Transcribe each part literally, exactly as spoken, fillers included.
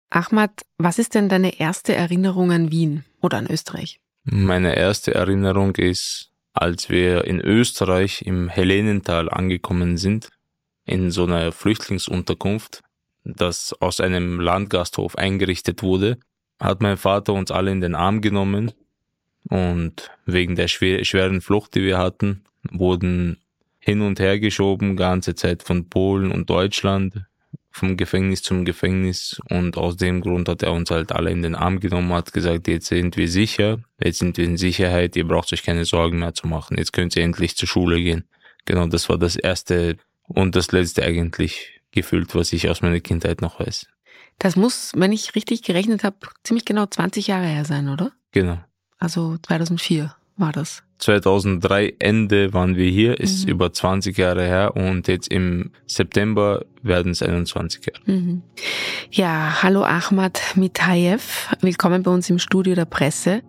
Ahmad, was ist denn deine erste Erinnerung an Wien oder an Österreich? Meine erste Erinnerung ist, als wir in Österreich im Helenental angekommen sind, in so einer Flüchtlingsunterkunft, das aus einem Landgasthof eingerichtet wurde, hat mein Vater uns alle in den Arm genommen und wegen der schwer, schweren Flucht, die wir hatten, wurden hin und her geschoben, ganze Zeit von Polen und Deutschland, vom Gefängnis zum Gefängnis, und aus dem Grund hat er uns halt alle in den Arm genommen, hat gesagt, jetzt sind wir sicher, jetzt sind wir in Sicherheit, ihr braucht euch keine Sorgen mehr zu machen, jetzt könnt ihr endlich zur Schule gehen. Genau, das war das erste und das letzte eigentlich gefühlt, was ich aus meiner Kindheit noch weiß. Das muss, wenn ich richtig gerechnet habe, ziemlich genau zwanzig Jahre her sein, oder? Genau. Also zweitausendvier war das. zweitausenddrei Ende waren wir hier, ist Mhm. über zwanzig Jahre her, und jetzt im September werden es einundzwanzig Jahre. Mhm. Ja, hallo Ahmad Mitayev, willkommen bei uns im Studio der Presse.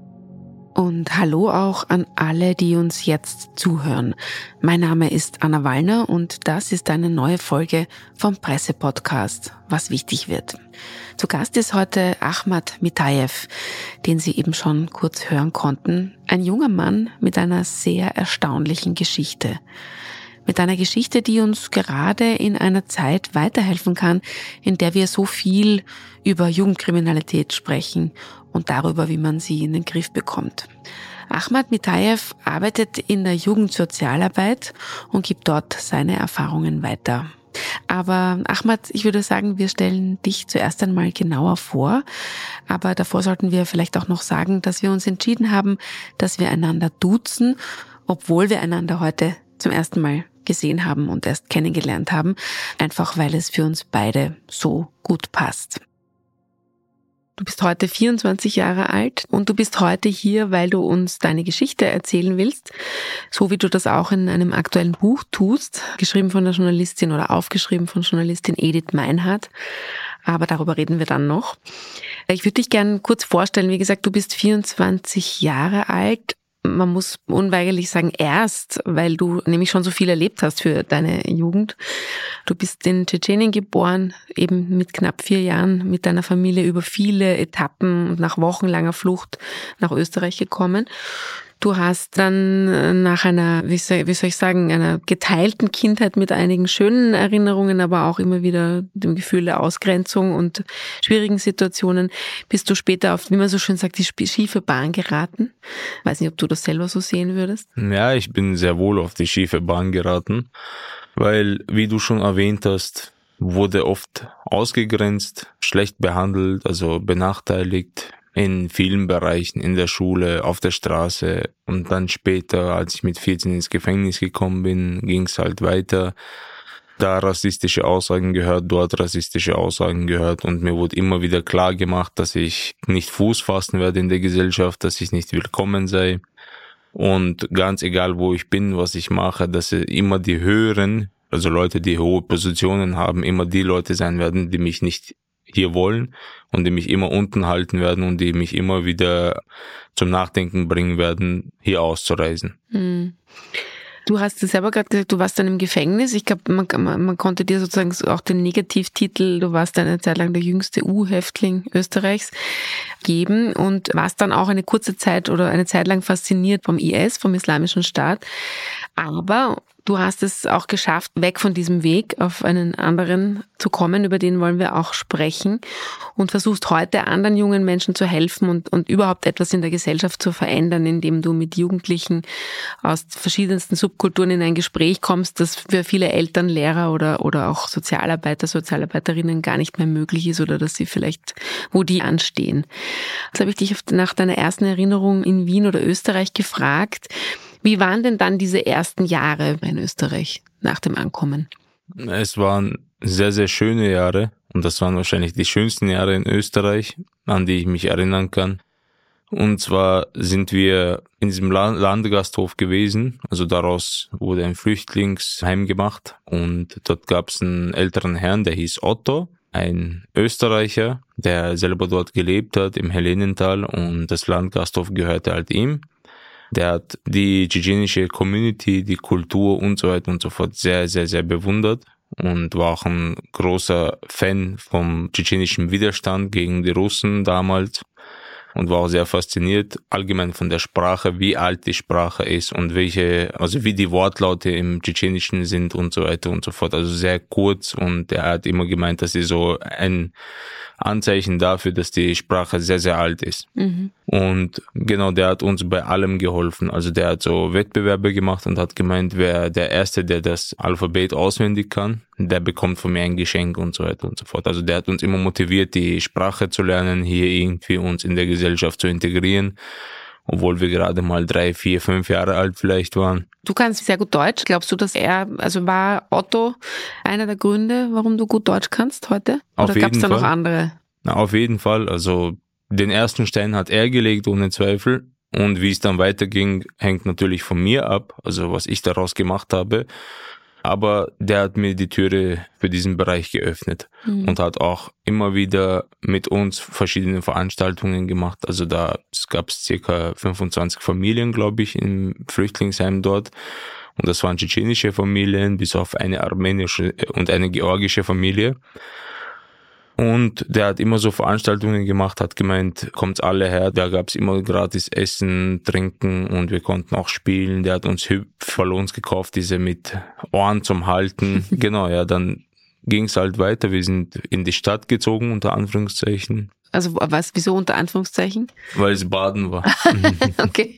Und hallo auch an alle, die uns jetzt zuhören. Mein Name ist Anna Wallner und das ist eine neue Folge vom Presse-Podcast, was wichtig wird. Zu Gast ist heute Ahmad Mitayev, den Sie eben schon kurz hören konnten. Ein junger Mann mit einer sehr erstaunlichen Geschichte. Mit einer Geschichte, die uns gerade in einer Zeit weiterhelfen kann, in der wir so viel über Jugendkriminalität sprechen und darüber, wie man sie in den Griff bekommt. Ahmad Mitayev arbeitet in der Jugendsozialarbeit und gibt dort seine Erfahrungen weiter. Aber Ahmad, ich würde sagen, wir stellen dich zuerst einmal genauer vor. Aber davor sollten wir vielleicht auch noch sagen, dass wir uns entschieden haben, dass wir einander duzen, obwohl wir einander heute zum ersten Mal gesehen haben und erst kennengelernt haben, einfach weil es für uns beide so gut passt. Du bist heute vierundzwanzig Jahre alt und du bist heute hier, weil du uns deine Geschichte erzählen willst, so wie du das auch in einem aktuellen Buch tust, geschrieben von der Journalistin oder aufgeschrieben von Journalistin Edith Meinhardt. Aber darüber reden wir dann noch. Ich würde dich gerne kurz vorstellen. Wie gesagt, du bist vierundzwanzig Jahre alt. Man muss unweigerlich sagen, erst, weil du nämlich schon so viel erlebt hast für deine Jugend. Du bist in Tschetschenien geboren, eben mit knapp vier Jahren mit deiner Familie über viele Etappen und nach wochenlanger Flucht nach Österreich gekommen. Du hast dann nach einer, wie soll, wie soll ich sagen, einer geteilten Kindheit mit einigen schönen Erinnerungen, aber auch immer wieder dem Gefühl der Ausgrenzung und schwierigen Situationen, bist du später auf, wie man so schön sagt, die schiefe Bahn geraten. Weiß nicht, ob du das selber so sehen würdest. Ja, ich bin sehr wohl auf die schiefe Bahn geraten, weil, wie du schon erwähnt hast, wurde oft ausgegrenzt, schlecht behandelt, also benachteiligt. In vielen Bereichen, in der Schule, auf der Straße, und dann später, als ich mit vierzehn ins Gefängnis gekommen bin, ging es halt weiter. Da rassistische Aussagen gehört, dort rassistische Aussagen gehört, und mir wurde immer wieder klar gemacht, dass ich nicht Fuß fassen werde in der Gesellschaft, dass ich nicht willkommen sei. Und ganz egal, wo ich bin, was ich mache, dass immer die Höheren, also Leute, die hohe Positionen haben, immer die Leute sein werden, die mich nicht hier wollen und die mich immer unten halten werden und die mich immer wieder zum Nachdenken bringen werden, hier auszureisen. Hm. Du hast es selber gerade gesagt, du warst dann im Gefängnis. Ich glaube, man, man, man konnte dir sozusagen auch den Negativtitel, du warst eine Zeit lang der jüngste U-Häftling Österreichs, geben und warst dann auch eine kurze Zeit oder eine Zeit lang fasziniert vom I S, vom Islamischen Staat. Aber du hast es auch geschafft, weg von diesem Weg auf einen anderen zu kommen, über den wollen wir auch sprechen, und versuchst heute anderen jungen Menschen zu helfen und, und überhaupt etwas in der Gesellschaft zu verändern, indem du mit Jugendlichen aus verschiedensten Subkulturen in ein Gespräch kommst, das für viele Eltern, Lehrer oder, oder auch Sozialarbeiter, Sozialarbeiterinnen gar nicht mehr möglich ist oder dass sie vielleicht, wo die anstehen. Jetzt habe ich dich nach deiner ersten Erinnerung in Wien oder Österreich gefragt. Wie waren denn dann diese ersten Jahre in Österreich nach dem Ankommen? Es waren sehr, sehr schöne Jahre, und das waren wahrscheinlich die schönsten Jahre in Österreich, an die ich mich erinnern kann. Und zwar sind wir in diesem Landgasthof gewesen, also daraus wurde ein Flüchtlingsheim gemacht, und dort gab es einen älteren Herrn, der hieß Otto, ein Österreicher, der selber dort gelebt hat im Helenental, und das Landgasthof gehörte halt ihm. Der hat die tschetschenische Community, die Kultur und so weiter und so fort sehr, sehr, sehr bewundert und war auch ein großer Fan vom tschetschenischen Widerstand gegen die Russen damals und war auch sehr fasziniert allgemein von der Sprache, wie alt die Sprache ist und welche, also wie die Wortlaute im Tschetschenischen sind und so weiter und so fort. Also sehr kurz, und er hat immer gemeint, dass sie so ein Anzeichen dafür, dass die Sprache sehr, sehr alt ist. Mhm. Und genau, der hat uns bei allem geholfen. Also der hat so Wettbewerbe gemacht und hat gemeint, wer der Erste, der das Alphabet auswendig kann, der bekommt von mir ein Geschenk und so weiter und so fort. Also der hat uns immer motiviert, die Sprache zu lernen, hier irgendwie uns in der Gesellschaft zu integrieren, obwohl wir gerade mal drei, vier, fünf Jahre alt vielleicht waren. Du kannst sehr gut Deutsch. Glaubst du, dass er, also war Otto einer der Gründe, warum du gut Deutsch kannst heute? Oder gab es da noch andere? Na, auf jeden Fall. Also den ersten Stein hat er gelegt, ohne Zweifel. Und wie es dann weiterging, hängt natürlich von mir ab, also was ich daraus gemacht habe. Aber der hat mir die Türe für diesen Bereich geöffnet mhm. und hat auch immer wieder mit uns verschiedene Veranstaltungen gemacht. Also da gab es circa fünfundzwanzig Familien, glaube ich, im Flüchtlingsheim dort. Und das waren tschetschenische Familien, bis auf eine armenische und eine georgische Familie. Und der hat immer so Veranstaltungen gemacht, hat gemeint, kommt alle her. Da gab es immer gratis Essen, Trinken und wir konnten auch spielen. Der hat uns Hüpfballons gekauft, diese mit Ohren zum Halten. Genau, ja, dann ging es halt weiter. Wir sind in die Stadt gezogen, unter Anführungszeichen. Also was, wieso unter Anführungszeichen? Weil es Baden war. Okay.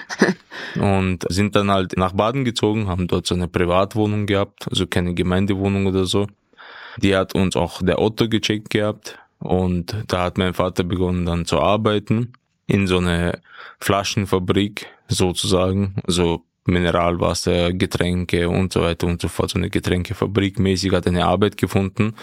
Und sind dann halt nach Baden gezogen, haben dort so eine Privatwohnung gehabt, also keine Gemeindewohnung oder so. Die hat uns auch der Otto gecheckt gehabt und da hat mein Vater begonnen dann zu arbeiten in so eine Flaschenfabrik sozusagen, also Mineralwasser, Getränke und so weiter und so fort, so eine Getränkefabrik mäßig, hat eine Arbeit gefunden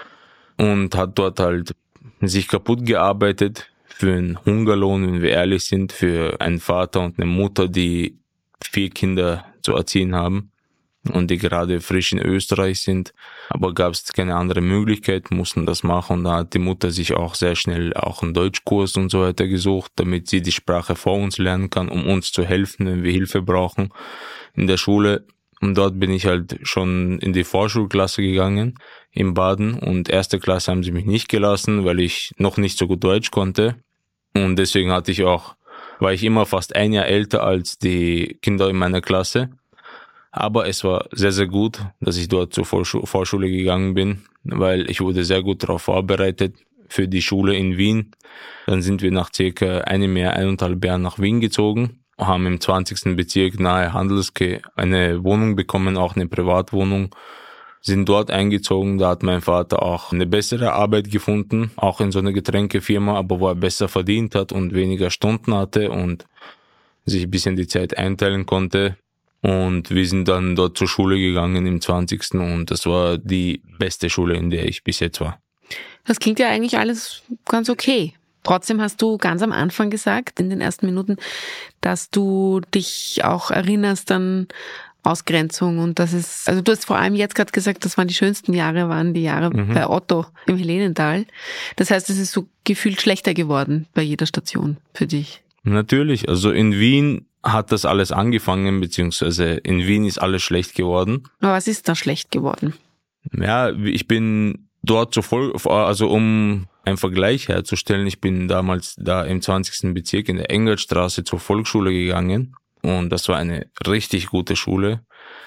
und hat dort halt sich kaputt gearbeitet für einen Hungerlohn, wenn wir ehrlich sind, für einen Vater und eine Mutter, die vier Kinder zu erziehen haben und die gerade frisch in Österreich sind, aber gab es keine andere Möglichkeit, mussten das machen und da hat die Mutter sich auch sehr schnell auch einen Deutschkurs und so weiter gesucht, damit sie die Sprache vor uns lernen kann, um uns zu helfen, wenn wir Hilfe brauchen in der Schule. Und dort bin ich halt schon in die Vorschulklasse gegangen in Baden und erste Klasse haben sie mich nicht gelassen, weil ich noch nicht so gut Deutsch konnte und deswegen hatte ich auch, war ich immer fast ein Jahr älter als die Kinder in meiner Klasse. Aber es war sehr, sehr gut, dass ich dort zur Vorschule gegangen bin, weil ich wurde sehr gut darauf vorbereitet für die Schule in Wien. Dann sind wir nach circa einem Jahr, eineinhalb Jahren nach Wien gezogen, haben im zwanzigsten Bezirk nahe Handelske eine Wohnung bekommen, auch eine Privatwohnung, sind dort eingezogen. Da hat mein Vater auch eine bessere Arbeit gefunden, auch in so einer Getränkefirma, aber wo er besser verdient hat und weniger Stunden hatte und sich ein bisschen die Zeit einteilen konnte. Und wir sind dann dort zur Schule gegangen im zwanzigsten und das war die beste Schule, in der ich bis jetzt war. Das klingt ja eigentlich alles ganz okay. Trotzdem hast du ganz am Anfang gesagt, in den ersten Minuten, dass du dich auch erinnerst an Ausgrenzung und das ist, also du hast vor allem jetzt gerade gesagt, das waren die schönsten Jahre, waren die Jahre mhm. bei Otto im Helenental. Das heißt, es ist so gefühlt schlechter geworden bei jeder Station für dich. Natürlich, also in Wien hat das alles angefangen, beziehungsweise in Wien ist alles schlecht geworden. Aber was ist da schlecht geworden? Ja, ich bin dort zur Voll, also um einen Vergleich herzustellen, ich bin damals da im zwanzigsten Bezirk in der Engelstraße zur Volksschule gegangen und das war eine richtig gute Schule.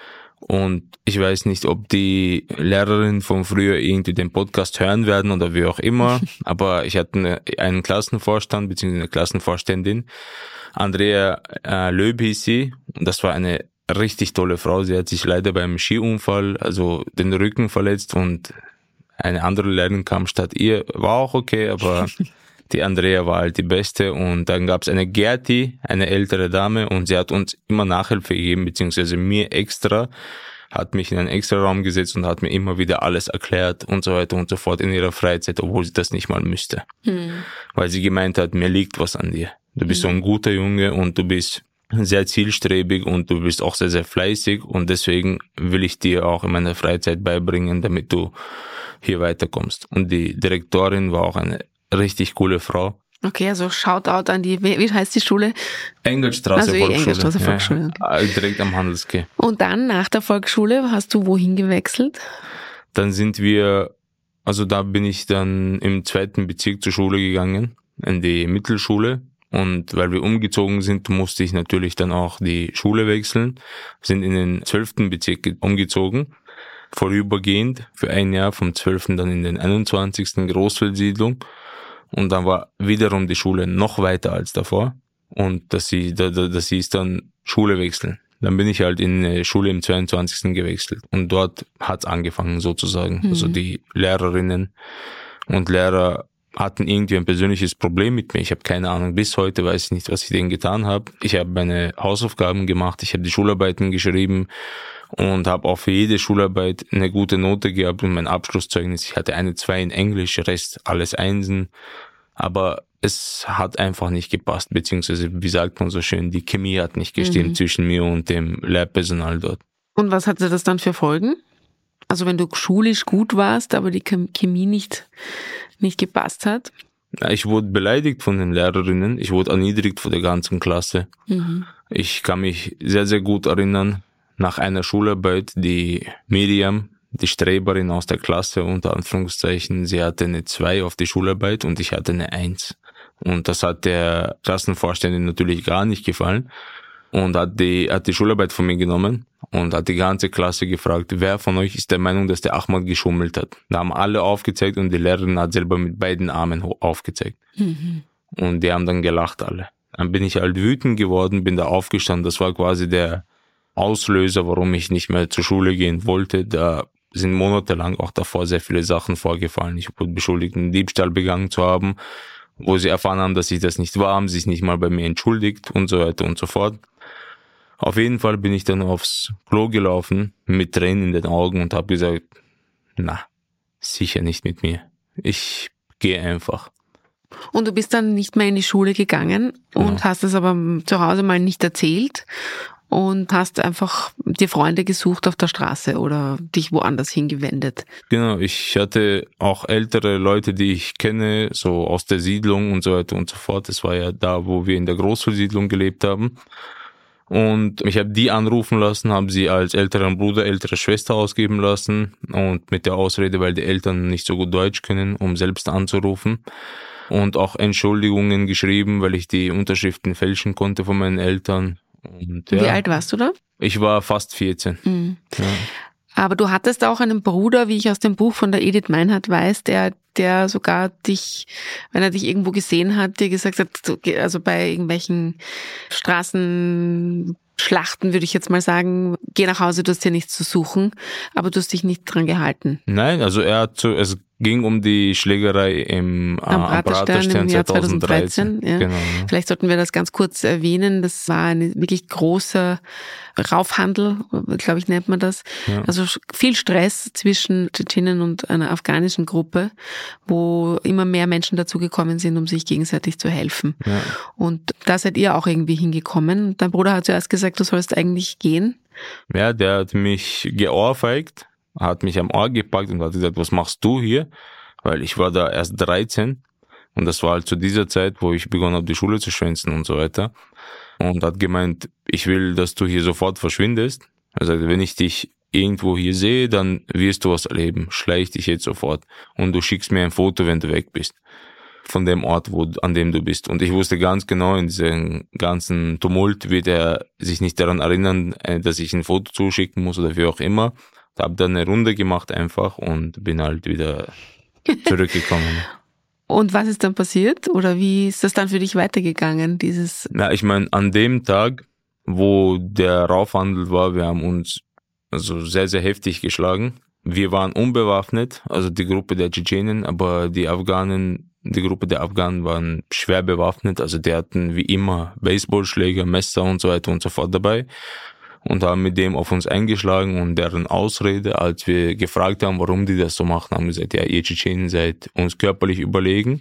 Und ich weiß nicht, ob die Lehrerinnen von früher irgendwie den Podcast hören werden oder wie auch immer, aber ich hatte einen Klassenvorstand bzw. eine Klassenvorständin, Andrea äh, Löb hieß sie, und das war eine richtig tolle Frau. Sie hat sich leider beim Skiunfall, also den Rücken verletzt und eine andere Lehrerin kam statt ihr, war auch okay, aber die Andrea war halt die Beste und dann gab es eine Gerti, eine ältere Dame und sie hat uns immer Nachhilfe gegeben, beziehungsweise mir extra, hat mich in einen extra Raum gesetzt und hat mir immer wieder alles erklärt und so weiter und so fort in ihrer Freizeit, obwohl sie das nicht mal müsste. Hm. Weil sie gemeint hat, mir liegt was an dir. Du bist hm. so ein guter Junge und du bist sehr zielstrebig und du bist auch sehr, sehr fleißig und deswegen will ich dir auch in meiner Freizeit beibringen, damit du hier weiterkommst. Und die Direktorin war auch eine richtig coole Frau. Okay, also Shoutout an die, wie heißt die Schule? Engelstraße also Volksschule. Engelstraße Volksschule. Ja, direkt am Handelske. Und dann nach der Volksschule hast du wohin gewechselt? dann sind wir, also da bin ich dann im zweiten Bezirk zur Schule gegangen, in die Mittelschule. Und weil wir umgezogen sind, musste ich natürlich dann auch die Schule wechseln. Sind in den zwölften Bezirk umgezogen, vorübergehend für ein Jahr, vom zwölften dann in den einundzwanzigsten Großfeldsiedlung. Und dann war wiederum die Schule noch weiter als davor. Und das hieß, das hieß dann Schule wechseln. Dann bin ich halt in eine Schule im zweiundzwanzigsten gewechselt. Und dort hat's angefangen sozusagen. Mhm. Also die Lehrerinnen und Lehrer hatten irgendwie ein persönliches Problem mit mir. Ich habe keine Ahnung, bis heute weiß ich nicht, was ich denen getan habe. Ich habe meine Hausaufgaben gemacht, ich habe die Schularbeiten geschrieben und habe auch für jede Schularbeit eine gute Note gehabt und mein Abschlusszeugnis. Ich hatte eine zwei in Englisch, Rest alles Einsen. Aber es hat einfach nicht gepasst, beziehungsweise, wie sagt man so schön, die Chemie hat nicht gestimmt mhm. zwischen mir und dem Lehrpersonal dort. Und was hatte das dann für Folgen? Also wenn du schulisch gut warst, aber die Chemie nicht, nicht gepasst hat? Ich wurde beleidigt von den Lehrerinnen, ich wurde erniedrigt von der ganzen Klasse. Mhm. Ich kann mich sehr, sehr gut erinnern, nach einer Schularbeit, die Miriam, die Streberin aus der Klasse, unter Anführungszeichen, sie hatte eine zwei auf die Schularbeit und ich hatte eine eins. Und das hat der Klassenvorständin natürlich gar nicht gefallen. Und hat die, hat die Schularbeit von mir genommen und hat die ganze Klasse gefragt, wer von euch ist der Meinung, dass der Ahmad geschummelt hat. Da haben alle aufgezeigt und die Lehrerin hat selber mit beiden Armen aufgezeigt. Mhm. Und die haben dann gelacht alle. Dann bin ich halt wütend geworden, bin da aufgestanden. Das war quasi der Auslöser, warum ich nicht mehr zur Schule gehen wollte. Da sind monatelang auch davor sehr viele Sachen vorgefallen. Ich wurde beschuldigt, einen Diebstahl begangen zu haben, wo sie erfahren haben, dass ich das nicht war, haben sich nicht mal bei mir entschuldigt und so weiter und so fort. Auf jeden Fall bin ich dann aufs Klo gelaufen, mit Tränen in den Augen und habe gesagt, na, sicher nicht mit mir. Ich gehe einfach. Und du bist dann nicht mehr in die Schule gegangen und genau. hast es aber zu Hause mal nicht erzählt und hast einfach dir Freunde gesucht auf der Straße oder dich woanders hingewendet. Genau, ich hatte auch ältere Leute, die ich kenne, so aus der Siedlung und so weiter und so fort. Das war ja da, wo wir in der Großfeldsiedlung gelebt haben. Und ich habe die anrufen lassen, habe sie als älteren Bruder, ältere Schwester ausgeben lassen und mit der Ausrede, weil die Eltern nicht so gut Deutsch können, um selbst anzurufen. Und auch Entschuldigungen geschrieben, weil ich die Unterschriften fälschen konnte von meinen Eltern. Und, ja, wie alt warst du da? Ich war fast vierzehn. Mhm. Ja. Aber du hattest auch einen Bruder, wie ich aus dem Buch von der Edith Meinhardt weiß, der der sogar dich, wenn er dich irgendwo gesehen hat, dir gesagt hat, also bei irgendwelchen Straßenschlachten würde ich jetzt mal sagen, geh nach Hause, du hast hier nichts zu suchen, aber du hast dich nicht dran gehalten. Nein, also er hat so, es ging um die Schlägerei im am äh, Praterstern im Jahr zweitausenddreizehn. Ja. Genau, ja. Vielleicht sollten wir das ganz kurz erwähnen. Das war ein wirklich großer Raufhandel, glaube ich, nennt man das. Ja. Also viel Stress zwischen Tschetschenen und einer afghanischen Gruppe, wo immer mehr Menschen dazugekommen sind, um sich gegenseitig zu helfen. Ja. Und da seid ihr auch irgendwie hingekommen. Dein Bruder hat zuerst gesagt, du sollst eigentlich gehen. Ja, der hat mich geohrfeigt, hat mich am Ohr gepackt und hat gesagt, was machst du hier? Weil ich war da erst dreizehn und das war halt zu dieser Zeit, wo ich begonnen habe, die Schule zu schwänzen und so weiter. Und hat gemeint, ich will, dass du hier sofort verschwindest. Er sagte, wenn ich dich irgendwo hier sehe, dann wirst du was erleben. Schleich dich jetzt sofort und du schickst mir ein Foto, wenn du weg bist. Von dem Ort, wo, an dem du bist. Und ich wusste ganz genau, in diesem ganzen Tumult wird er sich nicht daran erinnern, dass ich ein Foto zuschicken muss oder wie auch immer. Ich habe dann eine Runde gemacht einfach und bin halt wieder zurückgekommen. Und was ist dann passiert? Oder wie ist das dann für dich weitergegangen, dieses? Na, ich meine, an dem Tag, wo der Raufhandel war, wir haben uns also sehr, sehr heftig geschlagen. Wir waren unbewaffnet, also die Gruppe der Tschetschenen, aber die Afghanen, die Gruppe der Afghanen waren schwer bewaffnet, also die hatten wie immer Baseballschläger, Messer und so weiter und so fort dabei und haben mit dem auf uns eingeschlagen und deren Ausrede, als wir gefragt haben, warum die das so machen, haben gesagt, ja, ihr Tschetschenen seid uns körperlich überlegen,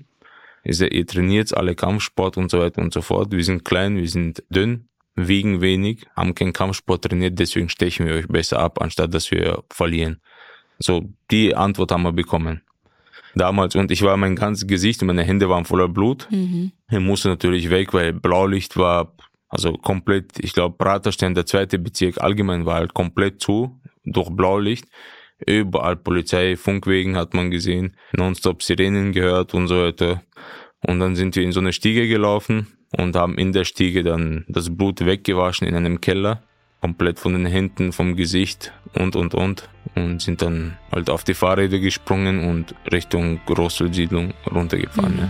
ihr trainiert alle Kampfsport und so weiter und so fort, wir sind klein, wir sind dünn, wiegen wenig, haben keinen Kampfsport trainiert, deswegen stechen wir euch besser ab, anstatt dass wir verlieren. So, die Antwort haben wir bekommen. Damals, und ich war, mein ganzes Gesicht und meine Hände waren voller Blut. Mhm. Ich musste natürlich weg, weil Blaulicht war, also komplett, ich glaube, Praterstern, der zweite Bezirk allgemein war halt komplett zu, durch Blaulicht. Überall Polizei, Funkwegen hat man gesehen, nonstop Sirenen gehört und so weiter. Und dann sind wir in so eine Stiege gelaufen und haben in der Stiege dann das Blut weggewaschen in einem Keller. Komplett von den Händen, vom Gesicht und, und, und. Und sind dann halt auf die Fahrräder gesprungen und Richtung Großfeldsiedlung runtergefahren. Mhm. Ja.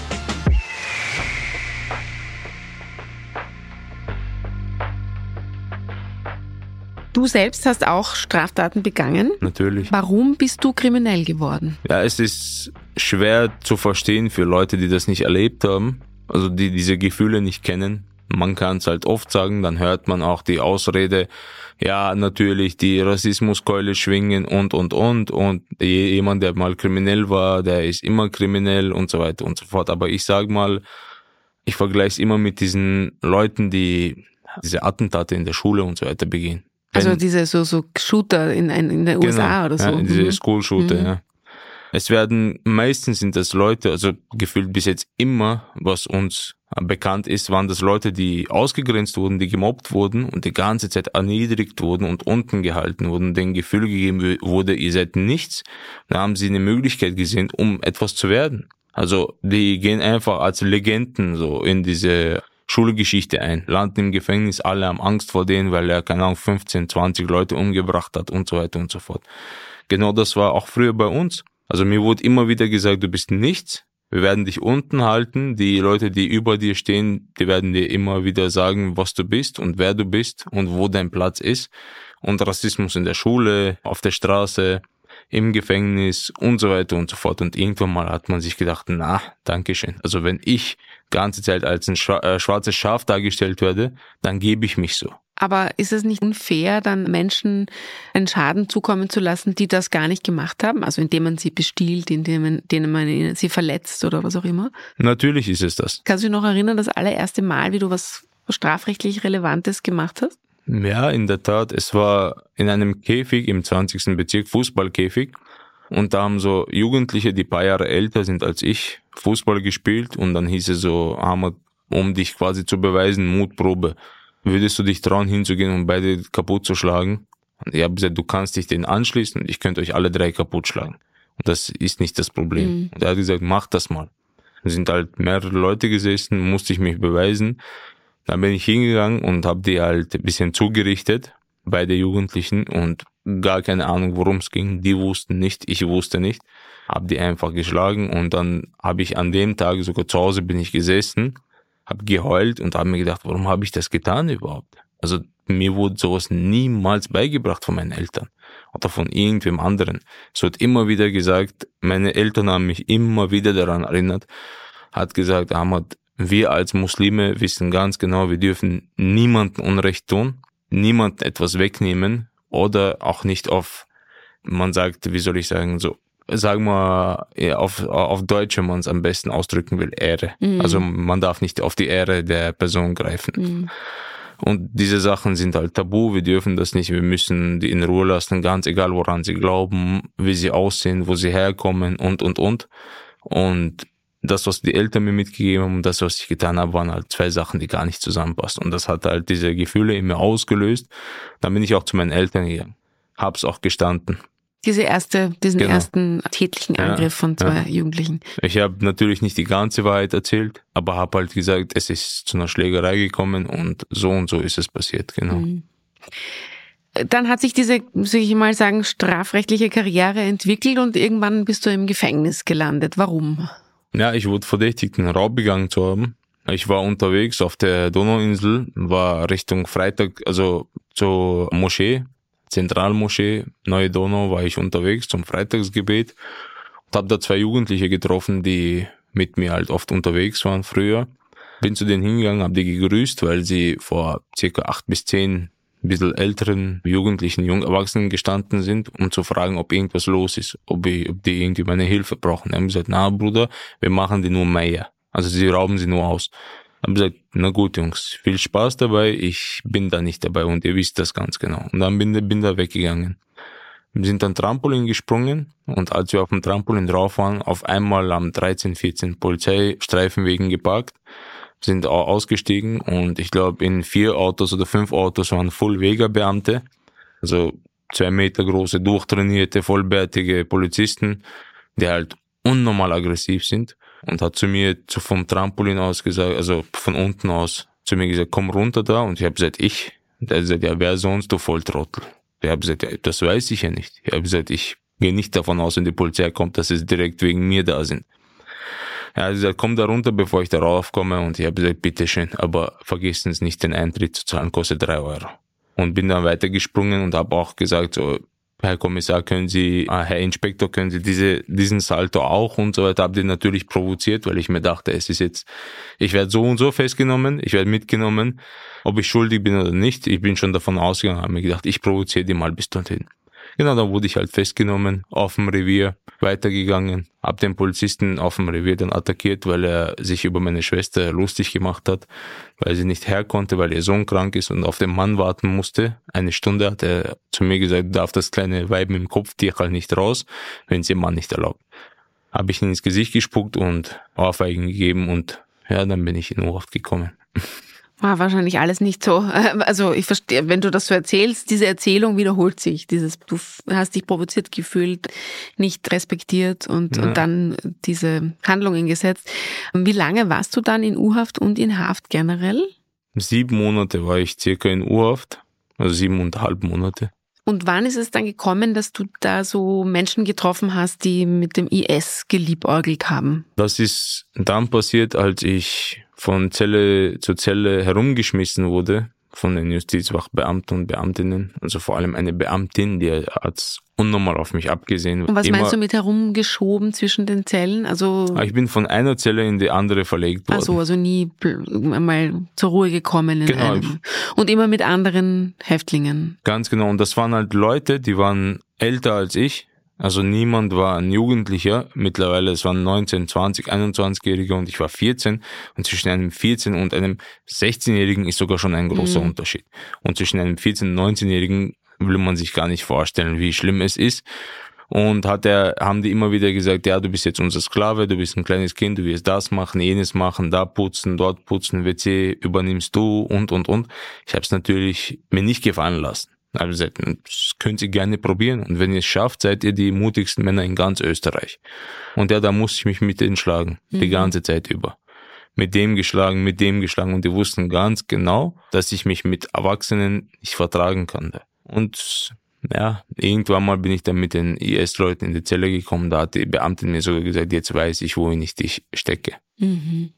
Du selbst hast auch Straftaten begangen. Natürlich. Warum bist du kriminell geworden? Ja, es ist schwer zu verstehen für Leute, die das nicht erlebt haben, also die diese Gefühle nicht kennen. Man kann es halt oft sagen, dann hört man auch die Ausrede, ja, natürlich die Rassismuskeule schwingen und, und, und. Und jemand, der mal kriminell war, der ist immer kriminell und so weiter und so fort. Aber ich sag mal, ich vergleiche es immer mit diesen Leuten, die diese Attentate in der Schule und so weiter begehen. Wenn, also diese so, so Shooter in, in den U S A genau, oder so. Ja, diese mhm. School-Shooter, mhm. ja. Es werden, meistens sind das Leute, also gefühlt bis jetzt immer, was uns bekannt ist, waren das Leute, die ausgegrenzt wurden, die gemobbt wurden und die ganze Zeit erniedrigt wurden und unten gehalten wurden, denen Gefühl gegeben wurde, ihr seid nichts. Da haben sie eine Möglichkeit gesehen, um etwas zu werden. Also die gehen einfach als Legenden so in diese Schulgeschichte ein, landen im Gefängnis, alle haben Angst vor denen, weil er, keine Ahnung, fünfzehn, zwanzig Leute umgebracht hat und so weiter und so fort. Genau das war auch früher bei uns. Also mir wurde immer wieder gesagt, du bist nichts, wir werden dich unten halten, die Leute, die über dir stehen, die werden dir immer wieder sagen, was du bist und wer du bist und wo dein Platz ist. Und Rassismus in der Schule, auf der Straße, im Gefängnis und so weiter und so fort. Und irgendwann mal hat man sich gedacht, na, dankeschön. Also wenn ich ganze Zeit als ein schwarzes Schaf dargestellt werde, dann gebe ich mich so. Aber ist es nicht unfair, dann Menschen einen Schaden zukommen zu lassen, die das gar nicht gemacht haben? Also indem man sie bestiehlt, indem man, indem man sie verletzt oder was auch immer? Natürlich ist es das. Kannst du dich noch erinnern, das allererste Mal, wie du was strafrechtlich Relevantes gemacht hast? Ja, in der Tat. Es war in einem Käfig im zwanzigsten Bezirk, Fußballkäfig. Und da haben so Jugendliche, die ein paar Jahre älter sind als ich, Fußball gespielt. Und dann hieß es so, Ahmad, um dich quasi zu beweisen, Mutprobe. Würdest du dich trauen, hinzugehen und beide kaputt zu schlagen? Und ich habe gesagt, du kannst dich denen anschließen und ich könnte euch alle drei kaputt schlagen. Und das ist nicht das Problem. Mhm. Und er hat gesagt, mach das mal. Es sind halt mehrere Leute gesessen, musste ich mich beweisen. Dann bin ich hingegangen und habe die halt ein bisschen zugerichtet, beide Jugendlichen, und gar keine Ahnung, worum es ging. Die wussten nicht, ich wusste nicht. Habe die einfach geschlagen und dann habe ich an dem Tag, sogar zu Hause bin ich gesessen, habe geheult und habe mir gedacht, warum habe ich das getan überhaupt? Also mir wurde sowas niemals beigebracht von meinen Eltern oder von irgendwem anderen. Es wird immer wieder gesagt, meine Eltern haben mich immer wieder daran erinnert, hat gesagt, Ahmad, wir als Muslime wissen ganz genau, wir dürfen niemandem Unrecht tun, niemandem etwas wegnehmen oder auch nicht auf, man sagt, wie soll ich sagen, so, sagen wir ja, auf, auf Deutsch, wenn man es am besten ausdrücken will, Ehre. Mhm. Also man darf nicht auf die Ehre der Person greifen. Mhm. Und diese Sachen sind halt tabu, wir dürfen das nicht, wir müssen die in Ruhe lassen, ganz egal woran sie glauben, wie sie aussehen, wo sie herkommen und, und, und. Und das, was die Eltern mir mitgegeben haben und das, was ich getan habe, waren halt zwei Sachen, die gar nicht zusammenpassen. Und das hat halt diese Gefühle in mir ausgelöst. Dann bin ich auch zu meinen Eltern gegangen. Hab's auch gestanden. Diese erste, diesen genau. ersten tätlichen Angriff ja, von zwei ja. Jugendlichen. Ich habe natürlich nicht die ganze Wahrheit erzählt, aber habe halt gesagt, es ist zu einer Schlägerei gekommen und so und so ist es passiert, genau. Mhm. Dann hat sich diese, soll ich mal sagen, strafrechtliche Karriere entwickelt und irgendwann bist du im Gefängnis gelandet. Warum? Ja, ich wurde verdächtigt, einen Raub begangen zu haben. Ich war unterwegs auf der Donauinsel, war Richtung Freitag, also zur Moschee, Zentralmoschee, Neue Donau, war ich unterwegs zum Freitagsgebet und habe da zwei Jugendliche getroffen, die mit mir halt oft unterwegs waren früher. Bin zu denen hingegangen, habe die gegrüßt, weil sie vor circa acht bis zehn ein bisschen älteren Jugendlichen, jungen Erwachsenen gestanden sind, um zu fragen, ob irgendwas los ist, ob, ich, ob die irgendwie meine Hilfe brauchen. Die haben gesagt, na Bruder, wir machen die nur mehr. Also sie rauben sie nur aus. Ich habe gesagt, na gut Jungs, viel Spaß dabei, ich bin da nicht dabei und ihr wisst das ganz genau. Und dann bin, bin da weggegangen. Wir sind dann Trampolin gesprungen und als wir auf dem Trampolin drauf waren, auf einmal haben dreizehn, vierzehn Polizeistreifenwegen geparkt, sind auch ausgestiegen und ich glaube in vier Autos oder fünf Autos waren Full-Vega-Beamte. Also zwei Meter große, durchtrainierte, vollbärtige Polizisten, die halt unnormal aggressiv sind, und hat zu mir zu, vom Trampolin aus gesagt, also von unten aus, zu mir gesagt, komm runter da, und ich habe gesagt, ich. Der hat gesagt, ja, wer sonst, du Volltrottel. Ich habe gesagt, ja, das weiß ich ja nicht. Ich habe gesagt, ich gehe nicht davon aus, wenn die Polizei kommt, dass sie direkt wegen mir da sind. Er hat gesagt, komm da runter, bevor ich da raufkomme, und ich habe gesagt, bitteschön, aber vergessen Sie nicht, den Eintritt zu zahlen, kostet drei Euro. Und bin dann weitergesprungen und habe auch gesagt, so, Herr Kommissar, können Sie, äh, Herr Inspektor, können Sie diese, diesen Salto auch und so weiter. Habe den natürlich provoziert, weil ich mir dachte, es ist jetzt, ich werde so und so festgenommen, ich werde mitgenommen, ob ich schuldig bin oder nicht. Ich bin schon davon ausgegangen, habe mir gedacht, ich provoziere die mal bis dorthin. Genau, dann wurde ich halt festgenommen, auf dem Revier, weitergegangen, hab den Polizisten auf dem Revier dann attackiert, weil er sich über meine Schwester lustig gemacht hat, weil sie nicht her konnte, weil ihr Sohn krank ist und auf den Mann warten musste. Eine Stunde hat er zu mir gesagt, darf das kleine Weib im Kopftier nicht raus, wenn sie ihr Mann nicht erlaubt. Habe ich ihm ins Gesicht gespuckt und Ohrfeigen gegeben, und ja, dann bin ich in U-Haft gekommen. War wahrscheinlich alles nicht so. Also ich verstehe, wenn du das so erzählst, diese Erzählung wiederholt sich. Dieses, du hast dich provoziert gefühlt, nicht respektiert und, ja. und dann diese Handlungen gesetzt. Wie lange warst du dann in U-Haft und in Haft generell? Sieben Monate war ich circa in U-Haft, also siebeneinhalb Monate. Und wann ist es dann gekommen, dass du da so Menschen getroffen hast, die mit dem I S geliebäugelt haben? Das ist dann passiert, als ich von Zelle zu Zelle herumgeschmissen wurde von den Justizwachbeamten und Beamtinnen. Also vor allem eine Beamtin, die hat unnormal auf mich abgesehen. Und was Immer, meinst du mit herumgeschoben zwischen den Zellen? Also ich bin von einer Zelle in die andere verlegt worden. Ach so, also nie einmal zur Ruhe gekommen in genau. einem. Und immer mit anderen Häftlingen. Ganz genau. Und das waren halt Leute, die waren älter als ich. Also niemand war ein Jugendlicher. Mittlerweile, es waren neunzehn, zwanzig, einundzwanzigjährige und ich war vierzehn. Und zwischen einem vierzehn- und einem sechzehnjährigen ist sogar schon ein großer mhm. Unterschied. Und zwischen einem vierzehn- und neunzehnjährigen will man sich gar nicht vorstellen, wie schlimm es ist. Und hat er, haben die immer wieder gesagt, ja, du bist jetzt unser Sklave, du bist ein kleines Kind, du wirst das machen, jenes machen, da putzen, dort putzen, W C übernimmst du und, und, und. Ich habe es natürlich mir nicht gefallen lassen. Also das könnt ihr gerne probieren, und wenn ihr es schafft, seid ihr die mutigsten Männer in ganz Österreich. Und ja, da musste ich mich mit denen schlagen, mhm. die ganze Zeit über. Mit dem geschlagen, mit dem geschlagen, und die wussten ganz genau, dass ich mich mit Erwachsenen nicht vertragen konnte. Und ja, irgendwann mal bin ich dann mit den I S-Leuten in die Zelle gekommen, da hat die Beamtin mir sogar gesagt, jetzt weiß ich, wohin ich dich stecke. Mhm.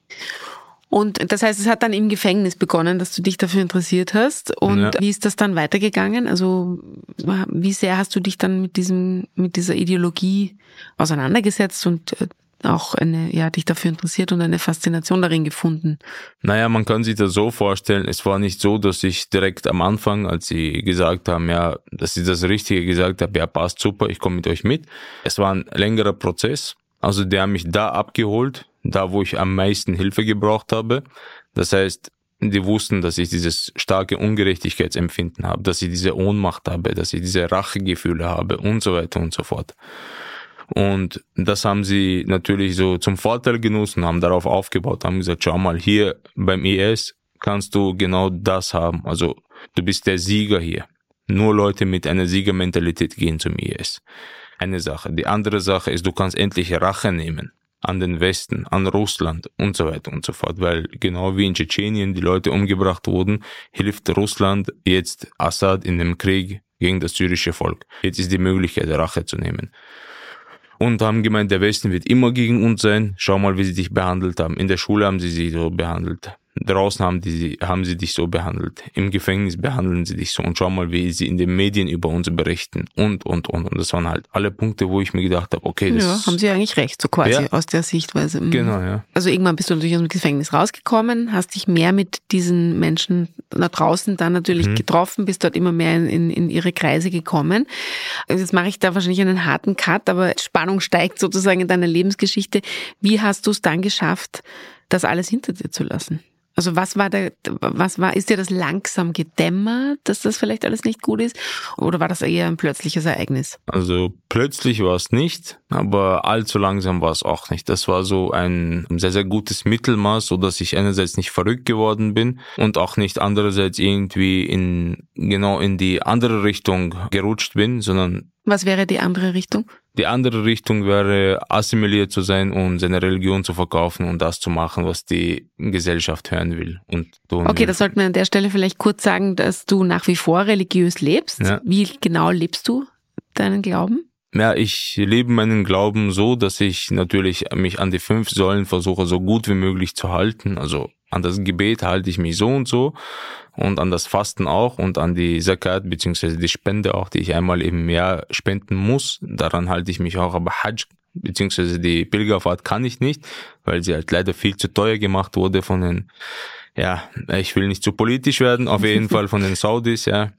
Und das heißt, es hat dann im Gefängnis begonnen, dass du dich dafür interessiert hast. Und ja. Wie ist das dann weitergegangen? Also wie sehr hast du dich dann mit diesem, mit dieser Ideologie auseinandergesetzt und auch eine, ja, dich dafür interessiert und eine Faszination darin gefunden? Naja, man kann sich das so vorstellen, es war nicht so, dass ich direkt am Anfang, als sie gesagt haben, ja, dass ich das Richtige gesagt habe, ja, passt super, ich komme mit euch mit. Es war ein längerer Prozess. Also die haben mich da abgeholt, da wo ich am meisten Hilfe gebraucht habe. Das heißt, die wussten, dass ich dieses starke Ungerechtigkeitsempfinden habe, dass ich diese Ohnmacht habe, dass ich diese Rachegefühle habe und so weiter und so fort. Und das haben sie natürlich so zum Vorteil genutzt und haben darauf aufgebaut, haben gesagt, schau mal, hier beim I S kannst du genau das haben. Also du bist der Sieger hier. Nur Leute mit einer Siegermentalität gehen zum I S. Eine Sache. Die andere Sache ist, du kannst endlich Rache nehmen an den Westen, an Russland und so weiter und so fort. Weil genau wie in Tschetschenien die Leute umgebracht wurden, hilft Russland jetzt Assad in dem Krieg gegen das syrische Volk. Jetzt ist die Möglichkeit, Rache zu nehmen. Und haben gemeint, der Westen wird immer gegen uns sein. Schau mal, wie sie dich behandelt haben. In der Schule haben sie sie so behandelt. Draußen haben, die, haben sie dich so behandelt. Im Gefängnis behandeln sie dich so. Und schau mal, wie sie in den Medien über uns berichten. Und, und, und. Und das waren halt alle Punkte, wo ich mir gedacht habe, okay, das... Ja, haben sie eigentlich recht, so quasi ja. aus der Sichtweise. Genau, ja. Also irgendwann bist du natürlich aus dem Gefängnis rausgekommen, hast dich mehr mit diesen Menschen da draußen dann natürlich mhm. getroffen, bist dort immer mehr in, in, in ihre Kreise gekommen. Also jetzt mache ich da wahrscheinlich einen harten Cut, aber Spannung steigt sozusagen in deiner Lebensgeschichte. Wie hast du es dann geschafft, das alles hinter dir zu lassen? Also was war da, was war, ist dir das langsam gedämmert, dass das vielleicht alles nicht gut ist? Oder war das eher ein plötzliches Ereignis? Also plötzlich war es nicht, aber allzu langsam war es auch nicht. Das war so ein sehr, sehr gutes Mittelmaß, so dass ich einerseits nicht verrückt geworden bin und auch nicht andererseits irgendwie in, genau in die andere Richtung gerutscht bin, sondern... Was wäre die andere Richtung? Die andere Richtung wäre, assimiliert zu sein und seine Religion zu verkaufen und das zu machen, was die Gesellschaft hören will. Und okay, das sollten wir an der Stelle vielleicht kurz sagen, dass du nach wie vor religiös lebst. Ja. Wie genau lebst du deinen Glauben? Ja, ich lebe meinen Glauben so, dass ich natürlich mich an die fünf Säulen versuche, so gut wie möglich zu halten. Also an das Gebet halte ich mich so und so und an das Fasten auch und an die Zakat bzw. die Spende auch, die ich einmal im Jahr spenden muss. Daran halte ich mich auch, aber Hajj bzw. die Pilgerfahrt kann ich nicht, weil sie halt leider viel zu teuer gemacht wurde von den, ja, ich will nicht zu politisch werden, auf jeden Fall von den Saudis, ja.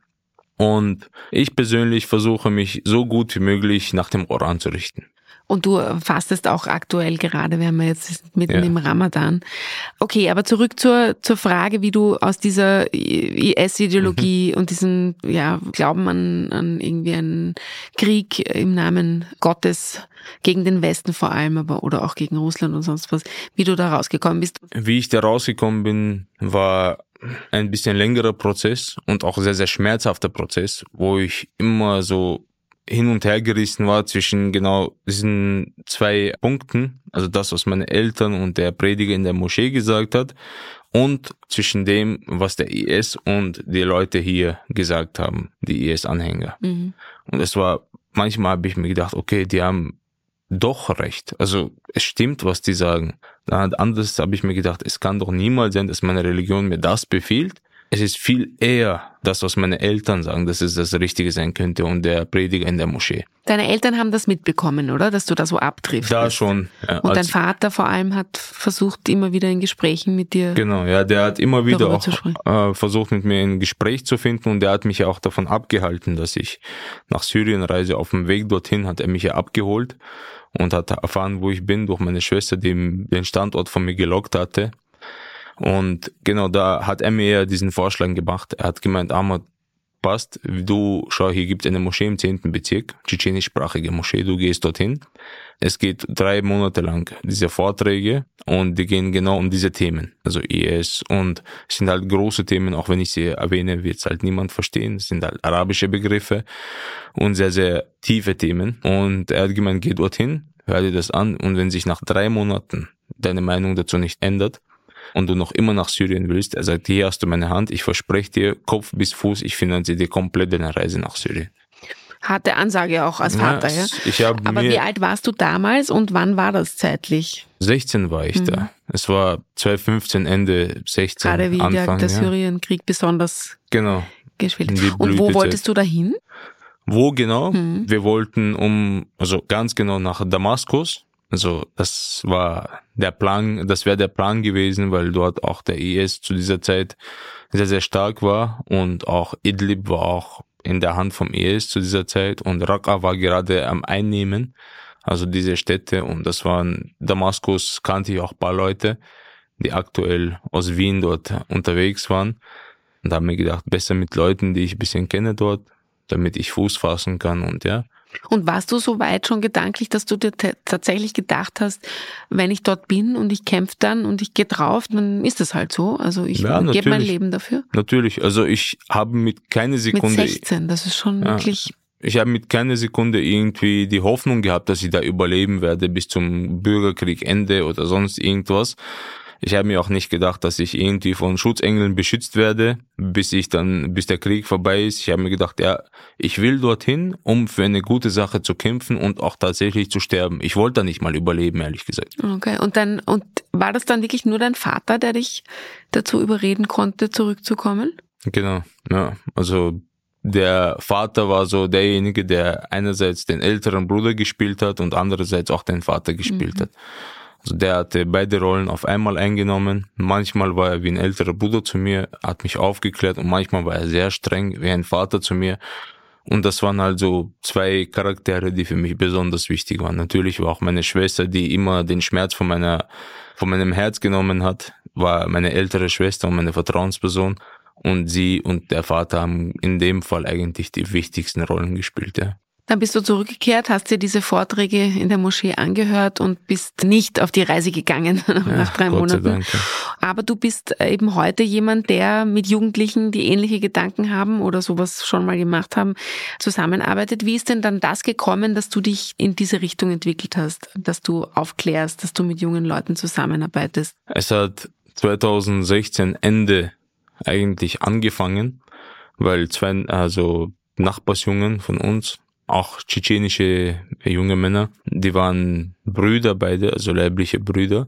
Und ich persönlich versuche mich so gut wie möglich nach dem Koran zu richten. Und du fastest auch aktuell gerade, wir haben ja jetzt mitten ja. im Ramadan. Okay, aber zurück zur zur Frage, wie du aus dieser I S-Ideologie mhm. und diesem ja, Glauben an, an irgendwie einen Krieg im Namen Gottes gegen den Westen vor allem, aber oder auch gegen Russland und sonst was, wie du da rausgekommen bist. Wie ich da rausgekommen bin, war ein bisschen längerer Prozess und auch sehr, sehr schmerzhafter Prozess, wo ich immer so hin und her gerissen war zwischen genau diesen zwei Punkten, also das, was meine Eltern und der Prediger in der Moschee gesagt hat und zwischen dem, was der I S und die Leute hier gesagt haben, die I S-Anhänger. Mhm. Und es war, manchmal habe ich mir gedacht, okay, die haben doch recht. Also es stimmt, was die sagen. Dann anders habe ich mir gedacht, es kann doch niemals sein, dass meine Religion mir das befiehlt. Es ist viel eher das, was meine Eltern sagen, dass es das Richtige sein könnte und der Prediger in der Moschee. Deine Eltern haben das mitbekommen, oder? Dass du da so abtriffst. Da schon. Ja, und dein Vater vor allem hat versucht, immer wieder in Gesprächen mit dir. Genau, ja, der hat immer wieder auch äh, versucht, mit mir ein Gespräch zu finden und der hat mich ja auch davon abgehalten, dass ich nach Syrien reise. Auf dem Weg dorthin hat er mich ja abgeholt und hat erfahren, wo ich bin, durch meine Schwester, die den Standort von mir gelockt hatte. Und genau, da hat er mir diesen Vorschlag gemacht. Er hat gemeint, Ahmad, passt, du, schau, hier gibt es eine Moschee im zehnten Bezirk, tschetschenischsprachige Moschee, du gehst dorthin. Es geht drei Monate lang diese Vorträge und die gehen genau um diese Themen, also I S, und es sind halt große Themen, auch wenn ich sie erwähne, wird es halt niemand verstehen. Es sind halt arabische Begriffe und sehr, sehr tiefe Themen. Und er hat gemeint, geh dorthin, hör dir das an und wenn sich nach drei Monaten deine Meinung dazu nicht ändert, und du noch immer nach Syrien willst, er sagt, hier hast du meine Hand, ich verspreche dir, Kopf bis Fuß, ich finanziere dir komplett deine Reise nach Syrien. Harte Ansage auch als Vater, ja? ja? Ich hab Aber mir wie alt warst du damals und wann war das zeitlich? sechzehn war ich mhm. da. Es war zwanzig fünfzehn, Ende sechzehn, gerade wie Anfang, der, der ja. Syrienkrieg besonders genau. gespielt hat. Und wo wolltest du dahin? Wo genau? Mhm. Wir wollten um, also ganz genau nach Damaskus. Also das war der Plan, das wäre der Plan gewesen, weil dort auch der I S zu dieser Zeit sehr, sehr stark war und auch Idlib war auch in der Hand vom I S zu dieser Zeit und Raqqa war gerade am Einnehmen, also diese Städte, und das waren, Damaskus kannte ich auch ein paar Leute, die aktuell aus Wien dort unterwegs waren und da habe mir gedacht, besser mit Leuten, die ich ein bisschen kenne dort, damit ich Fuß fassen kann und ja. Und warst du so weit schon gedanklich, dass du dir t- tatsächlich gedacht hast, wenn ich dort bin und ich kämpfe dann und ich gehe drauf, dann ist das halt so. Also ich ja, gebe mein Leben dafür. Natürlich, also ich habe mit keine Sekunde... Mit sechzehn, das ist schon ja, wirklich... Ich habe mit keiner Sekunde irgendwie die Hoffnung gehabt, dass ich da überleben werde bis zum Bürgerkriegende oder sonst irgendwas. Ich habe mir auch nicht gedacht, dass ich irgendwie von Schutzengeln beschützt werde, bis ich dann, bis der Krieg vorbei ist. Ich habe mir gedacht, ja, ich will dorthin, um für eine gute Sache zu kämpfen und auch tatsächlich zu sterben. Ich wollte da nicht mal überleben, ehrlich gesagt. Okay, und dann, und war das dann wirklich nur dein Vater, der dich dazu überreden konnte, zurückzukommen? Genau, ja, also der Vater war so derjenige, der einerseits den älteren Bruder gespielt hat und andererseits auch den Vater gespielt mhm. hat. Also der hatte beide Rollen auf einmal eingenommen. Manchmal war er wie ein älterer Bruder zu mir, hat mich aufgeklärt und manchmal war er sehr streng wie ein Vater zu mir. Und das waren halt so zwei Charaktere, die für mich besonders wichtig waren. Natürlich war auch meine Schwester, die immer den Schmerz von meiner, von meinem Herz genommen hat. war meine ältere Schwester und meine Vertrauensperson. Und sie und der Vater haben in dem Fall eigentlich die wichtigsten Rollen gespielt, ja. Dann bist du zurückgekehrt, hast dir diese Vorträge in der Moschee angehört und bist nicht auf die Reise gegangen nach ja, drei Gott Monaten. sei Dank, ja. Aber du bist eben heute jemand, der mit Jugendlichen, die ähnliche Gedanken haben oder sowas schon mal gemacht haben, zusammenarbeitet. Wie ist denn dann das gekommen, dass du dich in diese Richtung entwickelt hast, dass du aufklärst, dass du mit jungen Leuten zusammenarbeitest? Es hat zwanzig sechzehn Ende eigentlich angefangen, weil zwei, also Nachbarsjungen von uns, auch tschetschenische junge Männer, die waren Brüder beide, also leibliche Brüder.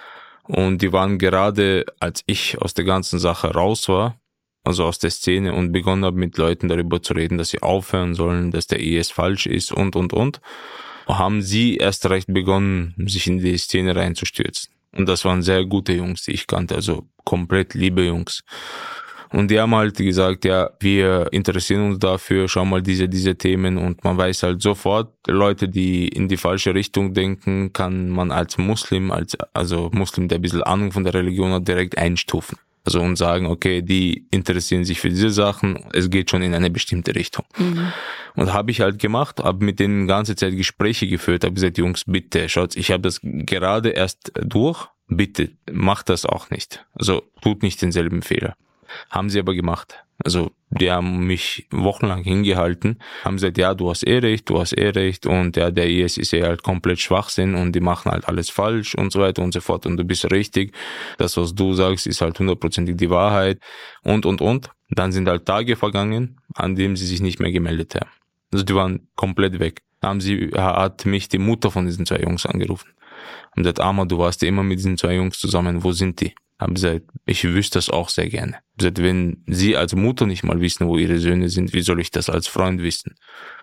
Und die waren gerade, als ich aus der ganzen Sache raus war, also aus der Szene und begonnen habe, mit Leuten darüber zu reden, dass sie aufhören sollen, dass der I S falsch ist und, und, und, haben sie erst recht begonnen, sich in die Szene reinzustürzen. Und das waren sehr gute Jungs, die ich kannte, also komplett liebe Jungs. Und die haben halt gesagt, ja, wir interessieren uns dafür, schau mal diese, diese Themen, und man weiß halt sofort, Leute, die in die falsche Richtung denken, kann man als Muslim, als, also Muslim, der ein bisschen Ahnung von der Religion hat, direkt einstufen. Also und sagen, okay, die interessieren sich für diese Sachen, es geht schon in eine bestimmte Richtung. Mhm. Und habe ich halt gemacht, habe mit denen die ganze Zeit Gespräche geführt, habe gesagt, Jungs, bitte, schaut, ich habe das gerade erst durch, bitte, macht das auch nicht. Also tut nicht denselben Fehler. Haben sie aber gemacht. Also die haben mich wochenlang hingehalten, haben gesagt, ja, du hast eh recht, du hast eh recht, und ja, der I S ist ja halt komplett Schwachsinn und die machen halt alles falsch und so weiter und so fort und du bist richtig. Das, was du sagst, ist halt hundertprozentig die Wahrheit und, und, und. Dann sind halt Tage vergangen, an denen sie sich nicht mehr gemeldet haben. Also die waren komplett weg. Haben sie, hat mich die Mutter von diesen zwei Jungs angerufen. Haben gesagt, Ahmad, du warst ja immer mit diesen zwei Jungs zusammen, wo sind die? Haben gesagt, ich wüsste das auch sehr gerne. Haben gesagt, wenn sie als Mutter nicht mal wissen, wo ihre Söhne sind, wie soll ich das als Freund wissen?